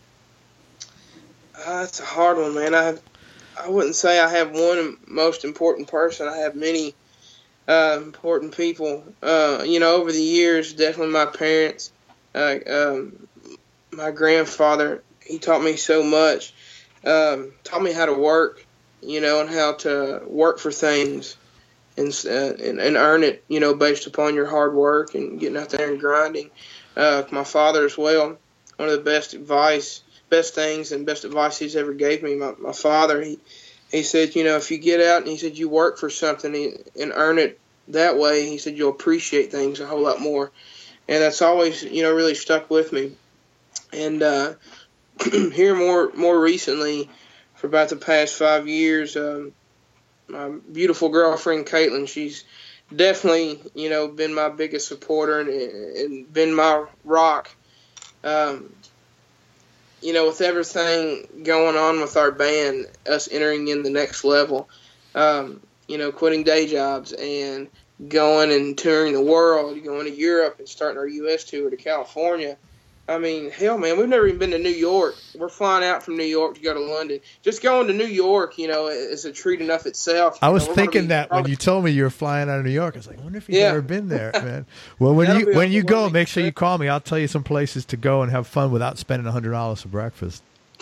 Uh, it's a hard one, man. I I wouldn't say I have one most important person. I have many uh, important people. Uh, you know, over the years, definitely my parents, uh, um, my grandfather. He taught me so much. Um, taught me how to work, you know, and how to work for things and, uh, and and earn it, you know, based upon your hard work and getting out there and grinding. Uh, my father as well, one of the best advice, best things and best advice he's ever gave me. My, my father, he, he said, you know, if you get out and he said you work for something and earn it that way, he said you'll appreciate things a whole lot more. And that's always, you know, really stuck with me. And, uh, here more more recently, for about the past five years, um, my beautiful girlfriend Caitlin, she's definitely, you know, been my biggest supporter and, and been my rock. Um, you know, with everything going on with our band, us entering in the next level, um, you know, quitting day jobs and going and touring the world, going to Europe and starting our U S tour to California. I mean, hell, man, we've never even been to New York. We're flying out from New York to go to London. Just going to New York, you know, is a treat enough itself. I was know, thinking that probably, when you told me you were flying out of New York. I was like, I wonder if you've yeah. ever been there, man. Well, when you when you go, make sure you call me. I'll tell you some places to go and have fun without spending one hundred dollars for breakfast.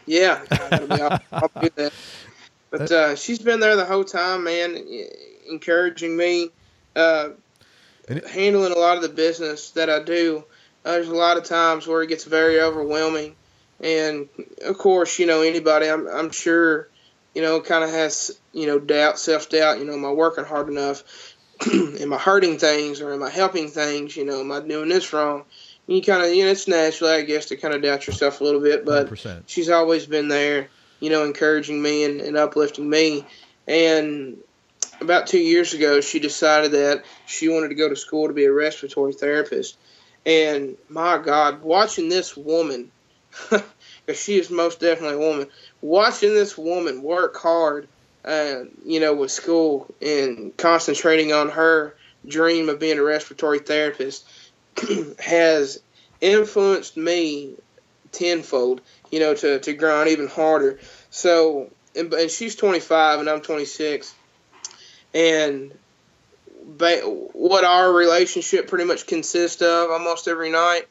Yeah, that'll be, I'll, I'll do that. But uh, she's been there the whole time, man, encouraging me, uh, handling a lot of the business that I do. Uh, there's a lot of times where it gets very overwhelming. And, of course, you know, anybody, I'm, I'm sure, you know, kind of has, you know, doubt, self-doubt, you know, am I working hard enough? Am I hurting things, or am I helping things? You know, am I doing this wrong? And you kind of, you know, it's natural, I guess, to kind of doubt yourself a little bit. But one hundred percent. She's always been there, you know, encouraging me and, and uplifting me. And about two years ago, she decided that she wanted to go to school to be a respiratory therapist. And, my God, watching this woman, because she is most definitely a woman, watching this woman work hard, uh, you know, with school and concentrating on her dream of being a respiratory therapist has influenced me tenfold, you know, to, to grind even harder. So, and, and she's twenty-five and I'm twenty-six. And ba- what our relationship pretty much consists of almost every night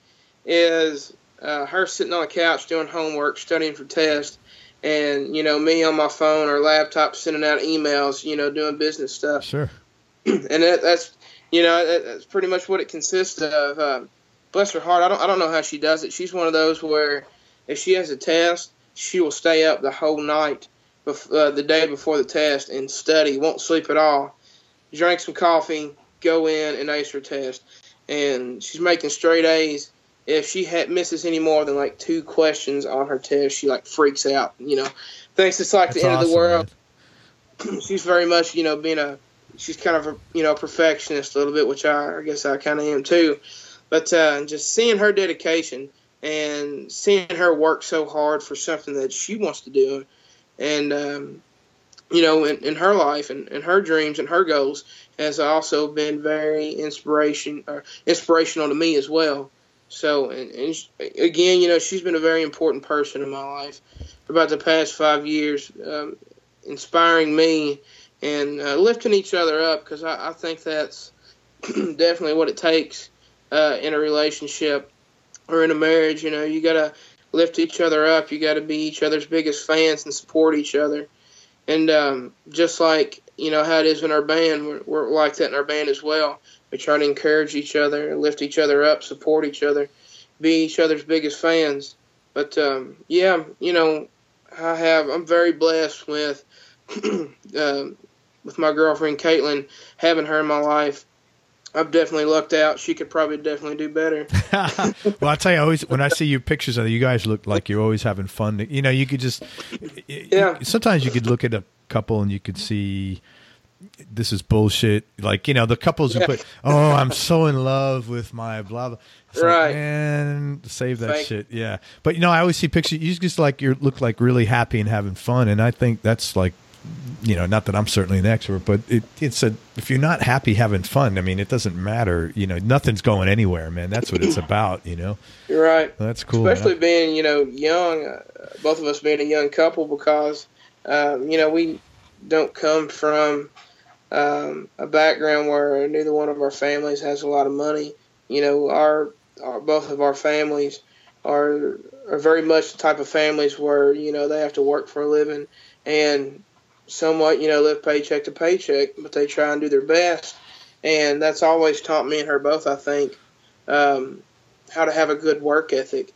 is uh, her sitting on the couch doing homework, studying for tests, and, you know, me on my phone or laptop sending out emails, you know, doing business stuff. Sure. And that, that's, you know, that, that's pretty much what it consists of. Uh, bless her heart, I don't, I don't know how she does it. She's one of those where if she has a test, she will stay up the whole night, bef- uh, the day before the test, and study, won't sleep at all. Drink some coffee, go in, and ace her test. And she's making straight A's. If she ha- misses any more than like two questions on her test, she like freaks out, you know, thinks it's like That's the end awesome, of the world. She's very much, you know, being a, she's kind of a, you know, perfectionist a little bit, which I, I guess I kind of am too. But uh, just seeing her dedication and seeing her work so hard for something that she wants to do, and um, you know, in, in her life and, and her dreams and her goals has also been very inspiration or inspirational to me as well. So, and, and she, again, you know, she's been a very important person in my life for about the past five years, um, inspiring me and uh, lifting each other up, because I, I think that's definitely what it takes uh, in a relationship or in a marriage. You know, you got to lift each other up. You got to be each other's biggest fans and support each other. And um, just like, you know, how it is in our band, we're, we're like that in our band as well. We try to encourage each other, lift each other up, support each other, be each other's biggest fans. But, um, yeah, you know, I have, I'm very blessed with, uh, with my girlfriend, Caitlin, having her in my life. I've definitely lucked out. She could probably definitely do better. Well, I tell you, I always when I see your pictures of it, you guys look like you're always having fun. You know, you could just, yeah. Sometimes you could look at a couple and you could see this is bullshit. Like, you know, the couples who yeah. put, oh, I'm so in love with my blah, blah. It's right. Like, man, save that Thank shit. Yeah. But, you know, I always see pictures. You just like, you look like really happy and having fun. And I think that's like, you know, not that I'm certainly an expert, but it, it's a, if you're not happy having fun, I mean, it doesn't matter, you know, nothing's going anywhere, man. That's what it's about, you know? You're right. Well, that's cool. Especially man. being, you know, young, uh, both of us being a young couple, because, um, you know, we don't come from um, a background where neither one of our families has a lot of money. You know, our, our both of our families are, are very much the type of families where, you know, they have to work for a living and somewhat, you know, live paycheck to paycheck, but they try and do their best. And that's always taught me and her both, I think, um, how to have a good work ethic.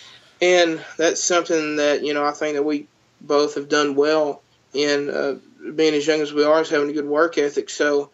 And that's something that, you know, I think that we both have done well in uh, being as young as we are, is having a good work ethic. So,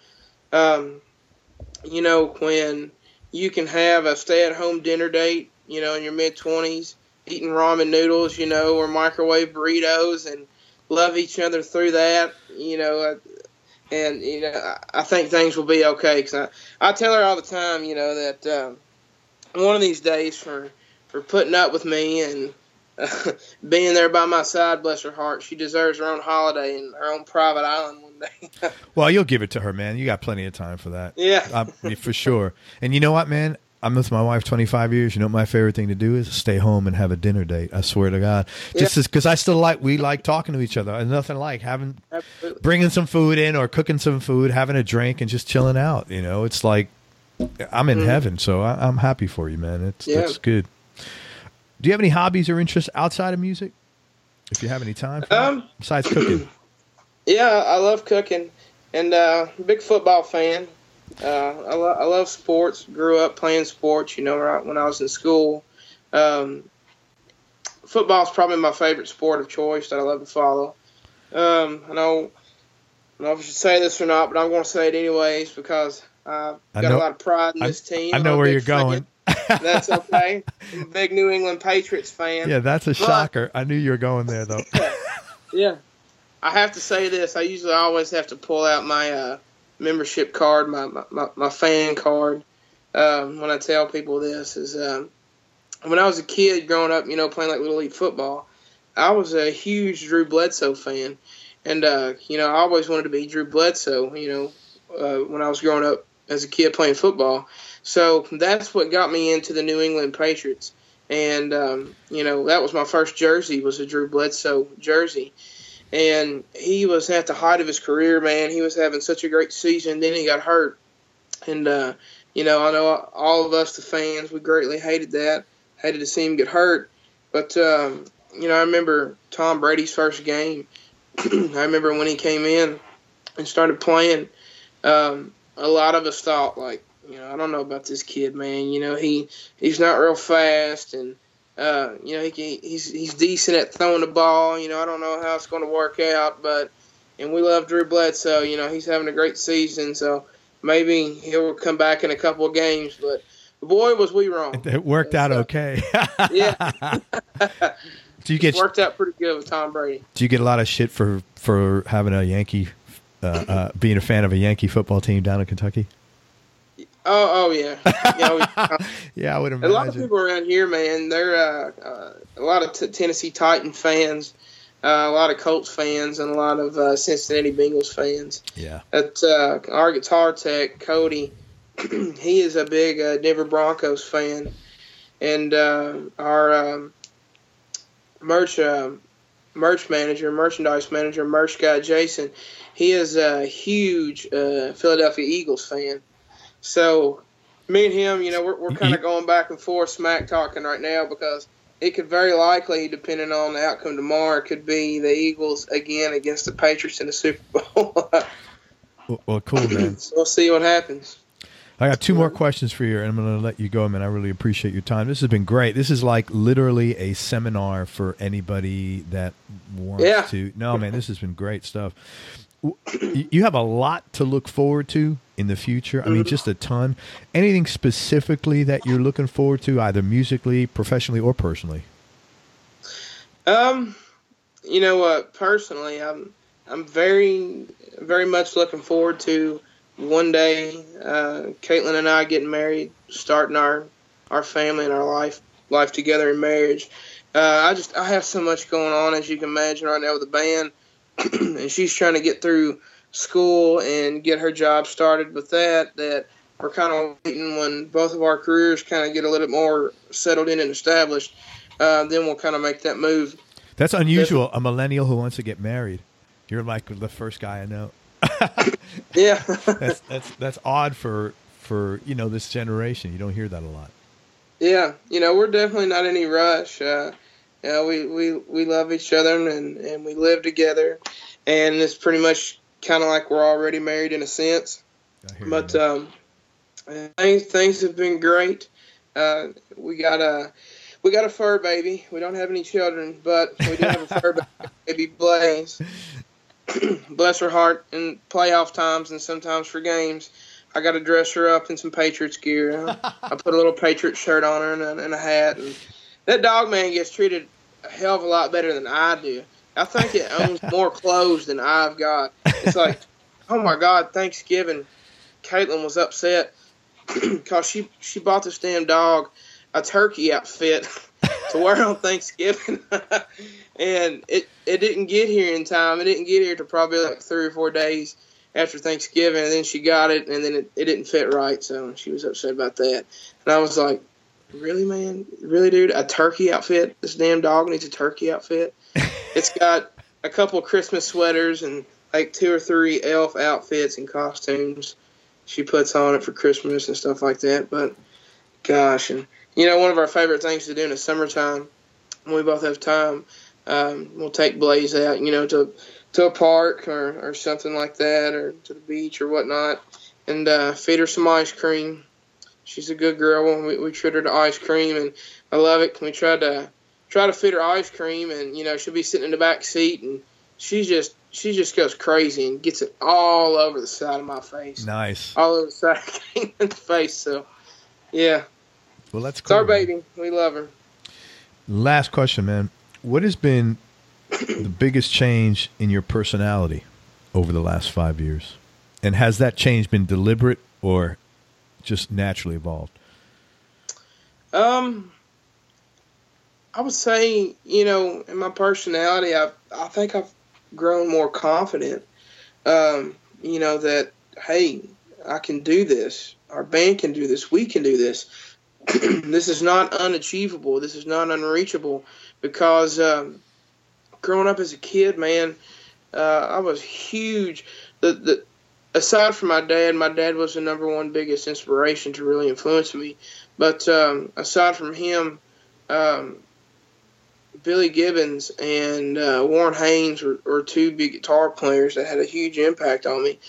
um, you know, when you can have a stay-at-home dinner date, you know, in your mid-twenties, eating ramen noodles, you know, or microwave burritos, and love each other through that, you know, and, you know, I think things will be okay. Because I, I tell her all the time, you know, that um, one of these days for, for putting up with me and uh, being there by my side, bless her heart, she deserves her own holiday and her own private island one day. Well, you'll give it to her, man. You got plenty of time for that. Yeah. uh, for sure. And you know what, man? I'm with my wife twenty-five years. You know what my favorite thing to do is stay home and have a dinner date. I swear to God. Just yeah. because I still like, we like talking to each other. And nothing like having, Absolutely. bringing some food in or cooking some food, having a drink and just chilling out. You know, it's like, I'm in mm-hmm. heaven. So I, I'm happy for you, man. It's, yeah. It's good. Do you have any hobbies or interests outside of music? if you have any time for Um, that, besides cooking. Yeah, I love cooking, and uh, big football fan. Uh, I, lo- I love sports. Grew up playing sports. You know, right when I was in school. Um, football is probably my favorite sport of choice that I love to follow. Um, I know, I don't know if I should say this or not, but I'm going to say it anyways because I've I got know- a lot of pride in I- this team. I I'm know a where big you're fan. going. That's okay. I'm a big New England Patriots fan. Yeah, that's a But- shocker. I knew you were going there, though. Yeah. I have to say this. I usually always have to pull out my uh, membership card, my, my, my fan card, um, when I tell people this. Is um, when I was a kid growing up, you know, playing like Little League football, I was a huge Drew Bledsoe fan. And, uh, you know, I always wanted to be Drew Bledsoe, you know, uh, when I was growing up as a kid playing football. So that's what got me into the New England Patriots. And, um, you know, that was my first jersey, was a Drew Bledsoe jersey. And he was at the height of his career, man. He was having such a great season. Then he got hurt. And, uh, you know, I know all of us, the fans, we greatly hated that, hated to see him get hurt. But, um, you know, I remember Tom Brady's first game. I remember when he came in and started playing, um, a lot of us thought, like, you know, I don't know about this kid, man. You know, he he's not real fast, and uh, you know, he can, he's he's decent at throwing the ball. You know, I don't know how it's going to work out, but and we love Drew Bledsoe. You know, he's having a great season, so maybe he'll come back in a couple of games. But boy, was we wrong. It worked out so, okay. Yeah, Do you get worked out pretty good with Tom Brady. Do you get a lot of shit for for having a Yankee, uh, uh, being a fan of a Yankee football team down in Kentucky? Oh, oh yeah, yeah. We, Yeah, I would a imagine. lot of people around here, man, they're uh, uh, a lot of t- Tennessee Titan fans, uh, a lot of Colts fans, and a lot of uh, Cincinnati Bengals fans. Yeah. At uh, our guitar tech, Cody, he is a big uh, Denver Broncos fan, and uh, our um, merch uh, merch manager, merchandise manager, merch guy Jason, he is a huge uh, Philadelphia Eagles fan. So, me and him, you know, we're, we're kind of going back and forth, smack talking right now, because it could very likely, depending on the outcome tomorrow, could be the Eagles again against the Patriots in the Super Bowl. Well, well, cool, man. So we'll see what happens. I got two more questions for you, and I'm going to let you go, man. I really appreciate your time. This has been great. This is like literally a seminar for anybody that wants Yeah. to. No, man, this has been great stuff. You have a lot to look forward to in the future. I mean, just a ton. Anything specifically that you're looking forward to, either musically, professionally, or personally? Um, you know what? Personally, I'm I'm very very much looking forward to one day uh, Caitlin and I getting married, starting our our family and our life life together in marriage. Uh, I just I have so much going on, as you can imagine, right now with the band. And she's trying to get through school and get her job started with that, that we're kind of waiting when both of our careers kind of get a little bit more settled in and established. Uh, then we'll kind of make that move. That's unusual. A millennial who wants to get married. You're like the first guy I know. Yeah. that's that's that's odd for for you know this generation. You don't hear that a lot. Yeah. You know, we're definitely not in any rush. Uh, you know, we, we, we love each other, and, and we live together. And it's pretty much kind of like we're already married in a sense. I hear But you, man. um, things things have been great. Uh, we got a we got a fur baby. We don't have any children, but we do have a fur baby, Blaze. Bless her heart. In playoff times and sometimes for games, I got to dress her up in some Patriots gear. I put a little Patriots shirt on her and a, and a hat. And that dog, man, gets treated a hell of a lot better than I do. I think it owns more clothes than I've got. It's like, oh my God, Thanksgiving, Caitlin was upset because she, she bought this damn dog a turkey outfit to wear on Thanksgiving. And it, it didn't get here in time. It didn't get here to probably like three or four days after Thanksgiving. And then she got it, and then it, it didn't fit right. So she was upset about that. And I was like, really, man? Really, dude? A turkey outfit? This damn dog needs a turkey outfit? It's got a couple of Christmas sweaters and like two or three elf outfits and costumes she puts on it for Christmas and stuff like that. But gosh, and you know, one of our favorite things to do in the summertime when we both have time, um, we'll take Blaze out, you know, to to a park or, or something like that, or to the beach or whatnot, and uh, feed her some ice cream. She's a good girl. We, we treat her to ice cream, and I love it. We try to try to feed her ice cream, and you know she'll be sitting in the back seat, and she just she just goes crazy and gets it all over the side of my face. Nice, all over the side of the face. So, yeah. Well, that's cool. It's our baby. Man. We love her. Last question, man. What has been the biggest change in your personality over the last five years? And has that change been deliberate or just naturally evolved? Um, I would say, you know, in my personality, I I think I've grown more confident. Um, you know, that, hey, I can do this. Our band can do this. We can do this. This is not unachievable. This is not unreachable, because um, growing up as a kid, man, uh, I was huge. The the aside from my dad, my dad was the number one biggest inspiration to really influence me. But um, aside from him, um, Billy Gibbons and uh, Warren Haynes were, were two big guitar players that had a huge impact on me.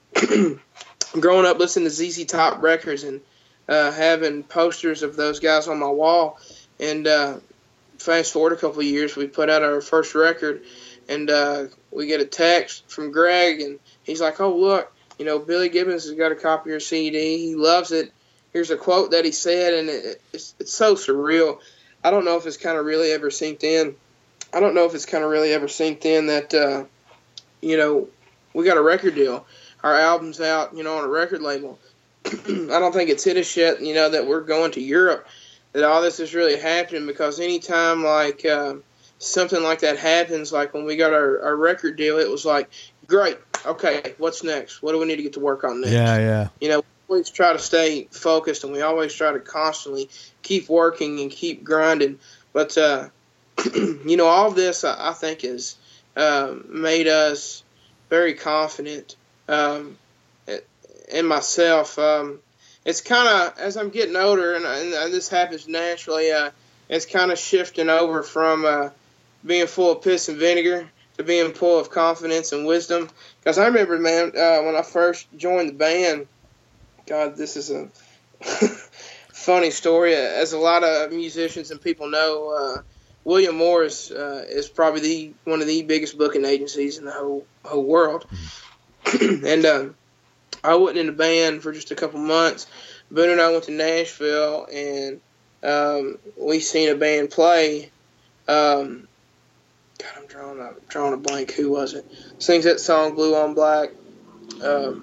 Growing up listening to Z Z Top records and Uh, having posters of those guys on my wall, and uh, fast forward a couple of years, we put out our first record, and uh, we get a text from Greg, and he's like, "Oh, look, you know, Billy Gibbons has got a copy of your C D. He loves it. Here's a quote that he said," and it, it's it's so surreal. I don't know if it's kind of really ever synced in. I don't know if it's kind of really ever synced in that, uh, you know, we got a record deal. Our album's out, you know, on a record label. I don't think it's hit us yet, you know, that we're going to Europe, that all this is really happening, because anytime, like, uh, something like that happens, like when we got our, our record deal, it was like, great, okay, what's next? What do we need to get to work on next? Yeah, yeah. You know, we always try to stay focused, and we always try to constantly keep working and keep grinding. But, uh, you know, all of this, I, I think, has um, made us very confident. Um in myself. Um, it's kind of, as I'm getting older, and, and this happens naturally, uh, it's kind of shifting over from uh, being full of piss and vinegar to being full of confidence and wisdom. Because I remember, man, uh, when I first joined the band, God, this is a funny story. As a lot of musicians and people know, uh, William Morris uh, is probably the one of the biggest booking agencies in the whole whole world. and uh, I wasn't in the band for just a couple months. Boone and I went to Nashville, and um, we seen a band play. Um, God, I'm drawing a, drawing a blank. Who was it? Sings that song, Blue on Black. Um,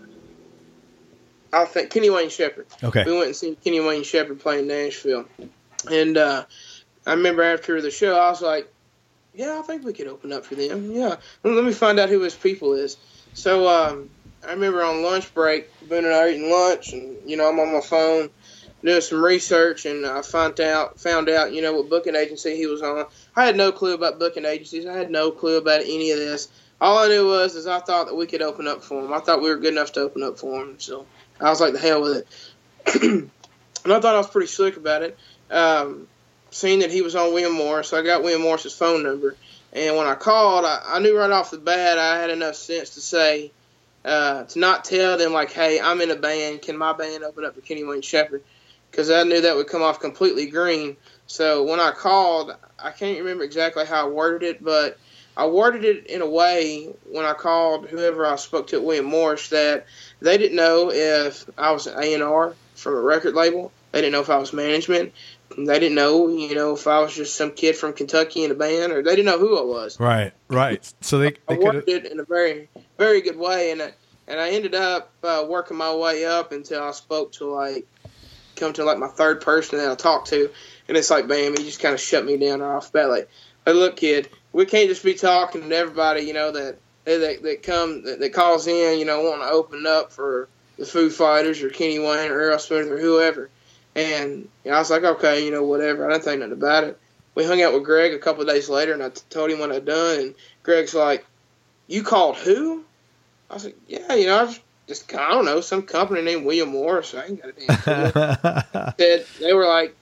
I think Kenny Wayne Shepherd. Okay. We went and seen Kenny Wayne Shepherd play in Nashville. And uh, I remember after the show, I was like, yeah, I think we could open up for them. Yeah. Let me find out who his people is. So, um, I remember on lunch break, Boone and I are eating lunch, and, you know, I'm on my phone doing some research, and I found out, found out, you know, what booking agency he was on. I had no clue about booking agencies. I had no clue about any of this. All I knew was is I thought that we could open up for him. I thought we were good enough to open up for him, so I was like, the hell with it. And I thought I was pretty slick about it. Um, seeing that he was on William Morris, so I got William Morris's phone number, and when I called, I, I knew right off the bat I had enough sense to say, Uh, to not tell them, like, hey, I'm in a band. Can my band open up for Kenny Wayne Shepherd? Because I knew that would come off completely green. So when I called, I can't remember exactly how I worded it, but I worded it in a way when I called whoever I spoke to at William Morris that they didn't know if I was an A and R from a record label. They didn't know if I was management. They didn't know, you know, if I was just some kid from Kentucky in a band, or they didn't know who I was. Right, right. So they, they I worded it in a very, very good way, and I, and I ended up uh, working my way up until I spoke to like, come to like my third person that I talked to, and it's like, bam, he just kind of shut me down right off the bat. Like, hey, look, kid, we can't just be talking to everybody, you know, that that that come that, that calls in, you know, wanting to open up for the Foo Fighters or Kenny Wayne or Aerosmith or whoever. And you know, I was like, okay, you know, whatever. I didn't think nothing about it. We hung out with Greg a couple of days later, and I t- told him what I'd done. And Greg's like, you called who? I was like, yeah, you know, I was just, I don't know, some company named William Morris. I ain't got a damn clue. Said, they were like,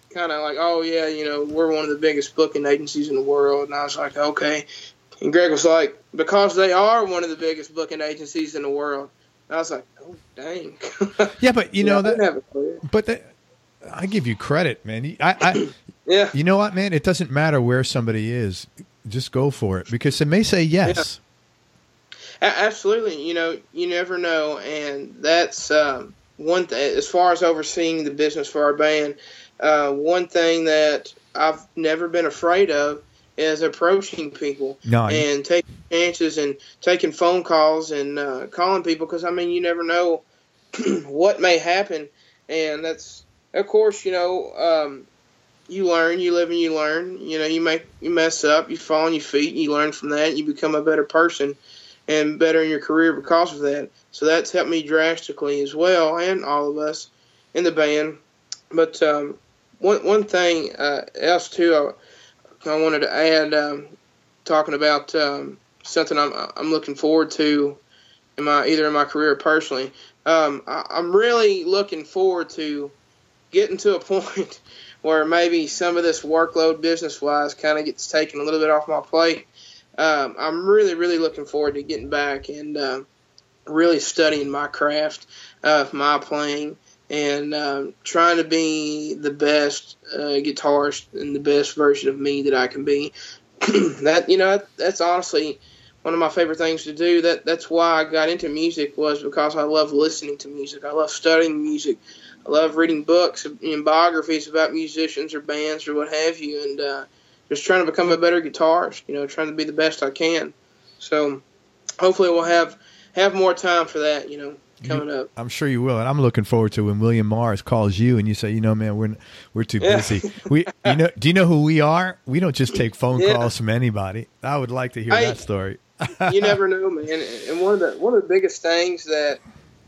kind of like, oh yeah, you know, we're one of the biggest booking agencies in the world, and I was like, okay. And Greg was like, because they are one of the biggest booking agencies in the world. And I was like, oh dang. Yeah, but you yeah, know I didn't that. have a clue. But that, I give you credit, man. I, I yeah. You know what, man? It doesn't matter where somebody is. Just go for it, because they may say yes. Yeah. A- absolutely. You know, you never know, and that's um, one thing. As far as overseeing the business for our band, uh, one thing that I've never been afraid of is approaching people no, and taking chances and taking phone calls and uh, calling people, because I mean, you never know what may happen, and that's, of course, you know, um, you learn, you live and you learn. You know, you make you mess up, you fall on your feet, you learn from that, and you become a better person and better in your career because of that. So that's helped me drastically as well, and all of us in the band. But um, one one thing uh, else too, I, I wanted to add, um, talking about um, something I'm I'm looking forward to in my either in my career or personally. Um, I, I'm really looking forward to getting to a point where maybe some of this workload business-wise kind of gets taken a little bit off my plate. Um, I'm really, really looking forward to getting back and uh, really studying my craft of my playing and um, trying to be the best uh, guitarist and the best version of me that I can be. that you know, that's honestly one of my favorite things to do. That that's why I got into music, was because I love listening to music. I love studying music. I love reading books and biographies about musicians or bands or what have you, and uh, just trying to become a better guitarist, you know, trying to be the best I can. So hopefully we'll have, have more time for that, you know, coming you, up. I'm sure you will, and I'm looking forward to when William Morris calls you and you say, you know, man, we're we're too yeah. busy. we, you know, do you know who we are? We don't just take phone yeah. calls from anybody. I would like to hear I, that story. You never know, man. And one of the one of the biggest things that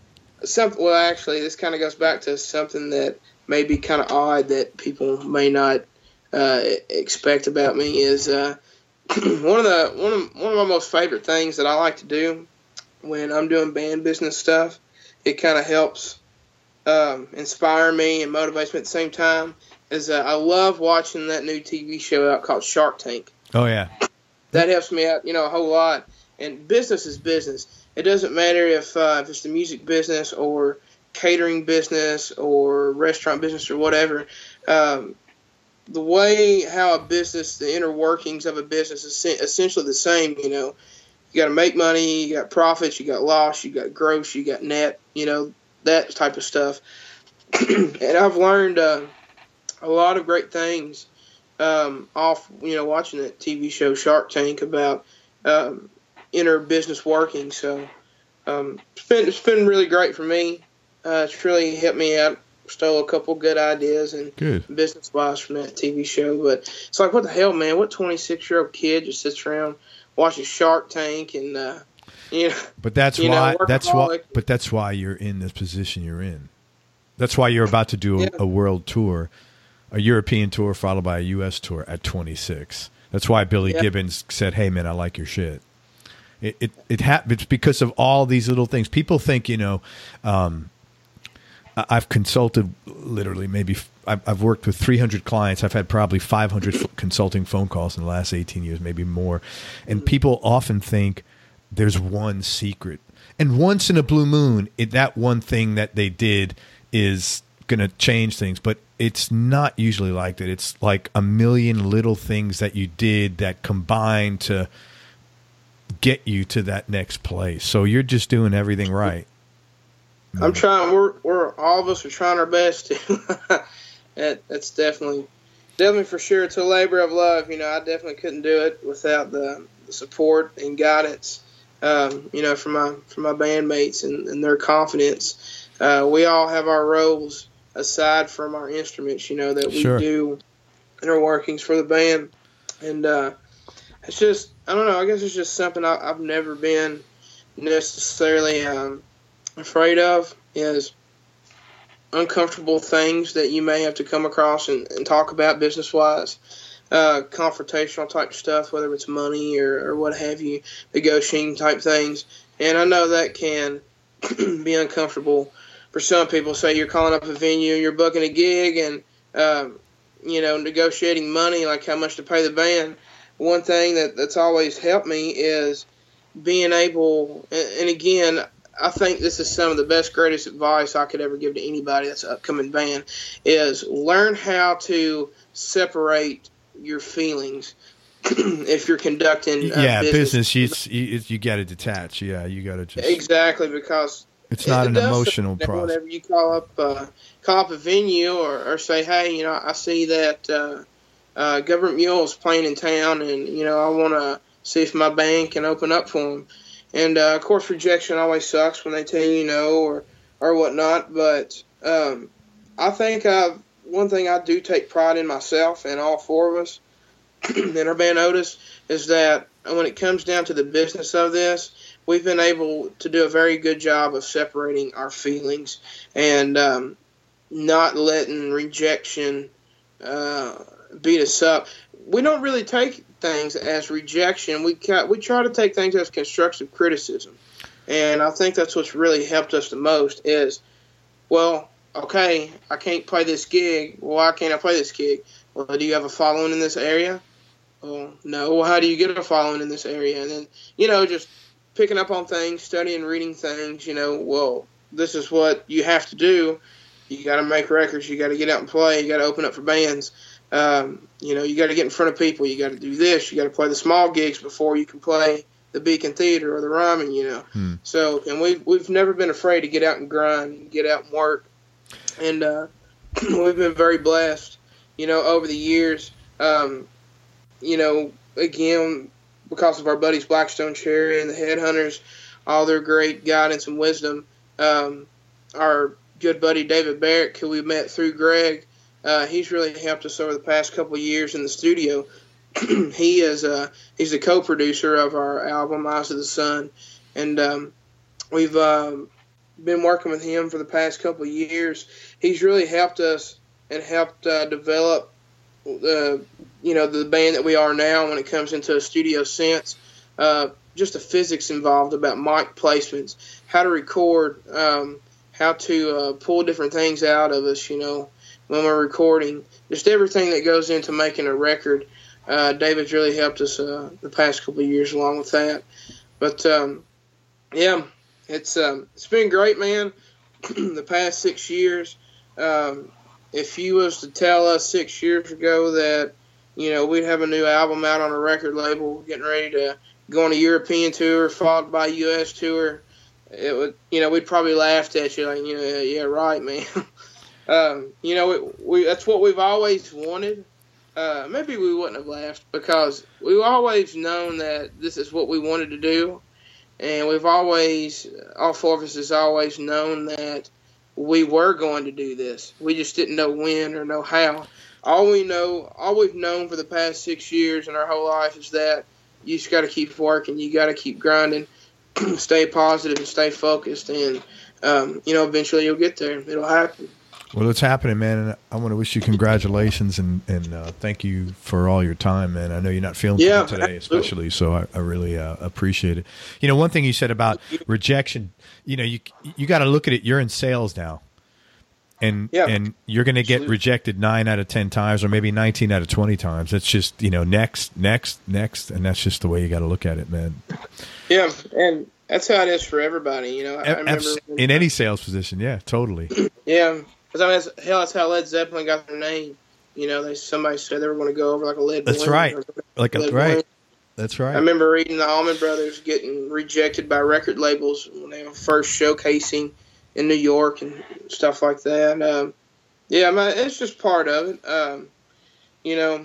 some well, actually, this kind of goes back to something that may be kind of odd that people may not uh, expect about me is uh, one of the one of one of my most favorite things that I like to do when I'm doing band business stuff. It kind of helps um, inspire me and motivates me at the same time. Is uh, I love watching that new T V show out called Shark Tank. Oh yeah, that helps me out, you know, a whole lot. And business is business. It doesn't matter if uh, if it's the music business or catering business or restaurant business or whatever. Um, the way how a business, the inner workings of a business is essentially the same, you know. You got to make money, you got profits, you got loss, you got gross, you got net, you know, that type of stuff. And I've learned uh, a lot of great things um, off, you know, watching that T V show Shark Tank about um, inner business working. So um, it's been it's been really great for me. Uh, it's really helped me out. Stole a couple good ideas and good business wise from that T V show. But it's like, what the hell, man? What twenty-six year old kid just sits around watching Shark Tank and uh, you know? But that's you why know, that's why. But that's why you're in this position you're in. That's why you're about to do a, yeah. a world tour, a European tour followed by a U S tour at twenty-six. That's why Billy yeah. Gibbons said, "Hey, man, I like your shit." It it, it ha- it's because of all these little things. People think, you know, um, I've consulted literally maybe I've, I've worked with three hundred clients. I've had probably five hundred f- consulting phone calls in the last eighteen years, maybe more. And people often think there's one secret. And once in a blue moon, it, that one thing that they did is going to change things. But it's not usually like that. It's like a million little things that you did that combine to get you to that next place. So you're just doing everything right. I'm trying. We're we're all of us are trying our best to. that that's definitely, definitely for sure. It's a labor of love. You know, I definitely couldn't do it without the, the support and guidance. Um, you know, from my from my bandmates and, and their confidence. Uh, we all have our roles aside from our instruments. You know that we sure. do inner workings for the band, and uh, it's just I don't know. I guess it's just something I, I've never been necessarily. Um, afraid of is uncomfortable things that you may have to come across and, and talk about business-wise, uh, confrontational type stuff, whether it's money or, or what have you, negotiating type things. And I know that can be uncomfortable for some people. Say you're calling up a venue, you're booking a gig, and um, you know, negotiating money, like how much to pay the band, one thing that, that's always helped me is being able, and, and again, I think this is some of the best, greatest advice I could ever give to anybody that's an upcoming band, is learn how to separate your feelings if you're conducting uh, yeah business. business you you, you got to detach. Yeah, you got to just exactly, because it's not it, an it emotional process. Whenever you call up uh, call up a venue or, or say, hey, you know, I see that uh, uh, Government Mule is playing in town, and you know, I want to see if my band can open up for them. And uh, of course, rejection always sucks when they tell you no or or whatnot. But um, I think I've, one thing I do take pride in myself and all four of us in our band Otis is that when it comes down to the business of this, we've been able to do a very good job of separating our feelings and um, not letting rejection uh, beat us up. We don't really take things as rejection. We we try to take things as constructive criticism, and I think that's what's really helped us the most. Is, well, okay, I can't play this gig. Well, why can't I play this gig? Well, do you have a following in this area? Well, no. Well, how do you get a following in this area? And then, you know, just picking up on things, studying, reading things. You know, well, this is what you have to do. You got to make records. You got to get out and play. You got to open up for bands. Um, you know, you got to get in front of people. You got to do this. You got to play the small gigs before you can play the Beacon Theater or the Ryman, you know. Hmm. So, and we've, we've never been afraid to get out and grind and get out and work. And uh, we've been very blessed, you know, over the years. Um, you know, again, because of our buddies Blackstone Cherry and the Headhunters, all their great guidance and wisdom. Um, our good buddy David Barrett, who we met through Greg, Uh, he's really helped us over the past couple of years in the studio. he is uh, he's the co-producer of our album Eyes of the Sun, and um, we've um, been working with him for the past couple of years. He's really helped us and helped uh, develop uh, you know the band that we are now when it comes into a studio sense. Uh, just the physics involved about mic placements, how to record, um, how to uh, pull different things out of us, you know. When we're recording, just everything that goes into making a record. Uh, David's really helped us uh, the past couple of years along with that. But um, yeah, it's um, it's been great, man. The past six years. Um, if you was to tell us six years ago that you know we'd have a new album out on a record label, getting ready to go on a European tour, followed by a U S tour, it would you know we'd probably laughed at you like you know yeah, yeah right, man. Um, you know, we, we that's what we've always wanted. Uh, maybe we wouldn't have laughed because we've always known that this is what we wanted to do. And we've always, all four of us has always known that we were going to do this. We just didn't know when or know how. All we know, all we've known for the past six years in our whole life is that you just got to keep working. You got to keep grinding, stay positive and stay focused. And, um, you know, eventually you'll get there. It'll happen. Well, it's happening, man, and I want to wish you congratulations and, and uh, thank you for all your time, man. I know you're not feeling yeah, today, absolutely. especially, so I, I really uh, appreciate it. You know, one thing you said about rejection, you know, you you got to look at it. You're in sales now, and yeah, and you're going to get absolutely. rejected nine out of ten times, or maybe nineteen out of twenty times. It's just, you know, next, next, next, and that's just the way you got to look at it, man. Yeah, and that's how it is for everybody. You know, I, I remember in any sales position, yeah, totally. Yeah. Because I mean, that's, hell, that's how Led Zeppelin got their name. You know, they somebody said they were going to go over like a lead balloon. That's right. Like a, right. Balloon. That's right. I remember reading the Allman Brothers getting rejected by record labels when they were first showcasing in New York and stuff like that. Um, yeah, I mean, it's just part of it. Um, you know,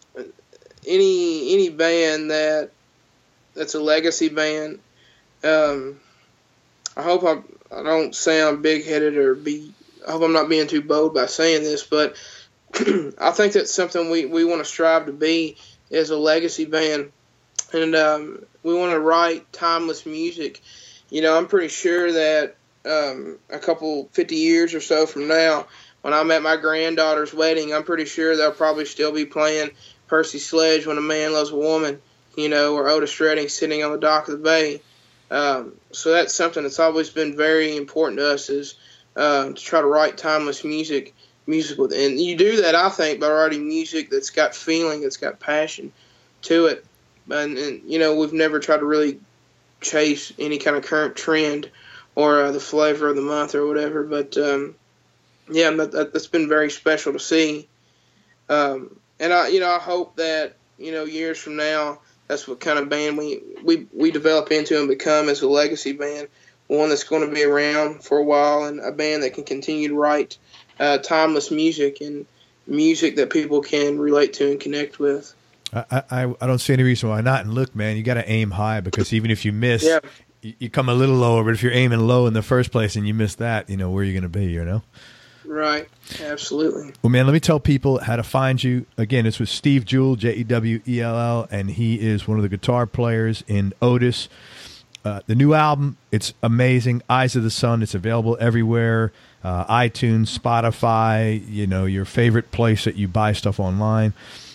any any band that that's a legacy band. Um, I hope I I don't sound big headed or be. I hope I'm not being too bold by saying this, but I think that's something we, we want to strive to be as a legacy band. And um, we want to write timeless music. You know, I'm pretty sure that um, a couple, fifty years or so from now, when I'm at my granddaughter's wedding, I'm pretty sure they'll probably still be playing Percy Sledge, When a Man Loves a Woman, you know, or Otis Redding, Sitting on the Dock of the Bay. Um, so that's something that's always been very important to us is, Uh, to try to write timeless music, music with, and you do that, I think, by writing music that's got feeling, that's got passion to it. And, and you know, we've never tried to really chase any kind of current trend or uh, the flavor of the month or whatever. But um, yeah, that, that, that's been very special to see. Um, and I, you know, I hope that you know years from now, that's what kind of band we we we develop into and become as a legacy band, one that's going to be around for a while, and a band that can continue to write uh, timeless music and music that people can relate to and connect with. I, I, I don't see any reason why not. And look, man, you got to aim high, because even if you miss, yeah. you, you come a little lower. But if you're aiming low in the first place and you miss that, you know, where are you going to be, you know? Right. Absolutely. Well, man, let me tell people how to find you. Again, it's with Steve Jewell, J E W E L L, and he is one of the guitar players in Otis. Uh, the new album, it's amazing. Eyes of the Sun, it's available everywhere. Uh, iTunes, Spotify, you know, your favorite place that you buy stuff online.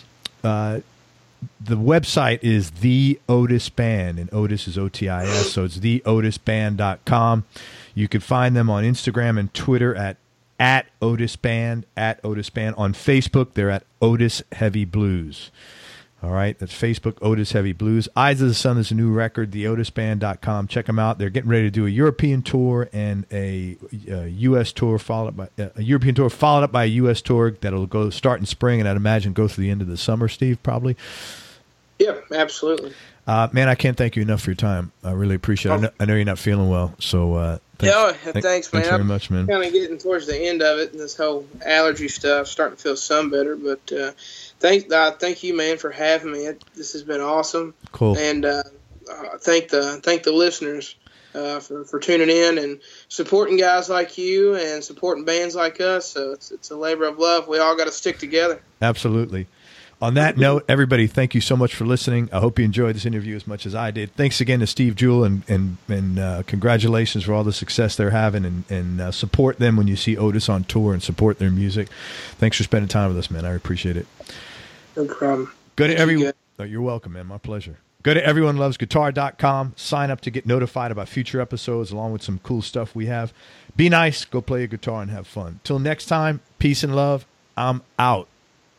Uh, The website is The Otis Band, and Otis is O T I S, so it's the otis band dot com. You can find them on Instagram and Twitter at, at Otis Band, at Otis Band. On Facebook, they're at Otis Heavy Blues. All right, that's Facebook, Otis Heavy Blues. Eyes of the Sun is a new record, the otis band dot com. Check them out. They're getting ready to do a European tour and a, a U S tour, followed by a European tour, followed up by a U S tour that'll go start in spring, and I'd imagine go through the end of the summer, Steve, probably. Yeah, absolutely. Uh, man, I can't thank you enough for your time. I really appreciate it. I know, I know you're not feeling well, so uh, thanks, yeah, th- thanks, man. Thanks very I'm much, man. Kind of getting towards the end of it, and this whole allergy stuff, starting to feel some better. But uh, thank, uh, thank you, man, for having me. It, this has been awesome. Cool. And uh, uh, thank the thank the listeners uh, for for tuning in and supporting guys like you and supporting bands like us. So it's it's a labor of love. We all got to stick together. Absolutely. On that note, everybody, thank you so much for listening. I hope you enjoyed this interview as much as I did. Thanks again to Steve Jewell, and and, and uh, congratulations for all the success they're having, and, and uh, support them when you see Otis on tour, and support their music. Thanks for spending time with us, man. I appreciate it. No problem. Go to Thank every. you, Oh, you're welcome, man. My pleasure. Go to everyone loves guitar dot com. Sign up to get notified about future episodes, along with some cool stuff we have. Be nice. Go play a guitar and have fun. Till next time, peace and love. I'm out.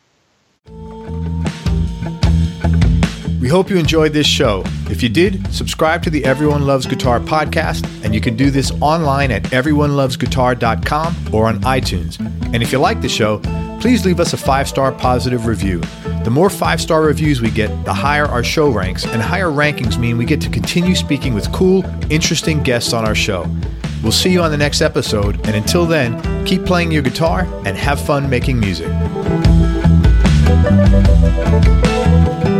We hope you enjoyed this show. If you did, subscribe to the Everyone Loves Guitar podcast, and you can do this online at everyone loves guitar dot com or on iTunes. And if you like the show, please leave us a five-star positive review. The more five-star reviews we get, the higher our show ranks, and higher rankings mean we get to continue speaking with cool, interesting guests on our show. We'll see you on the next episode, and until then, keep playing your guitar and have fun making music.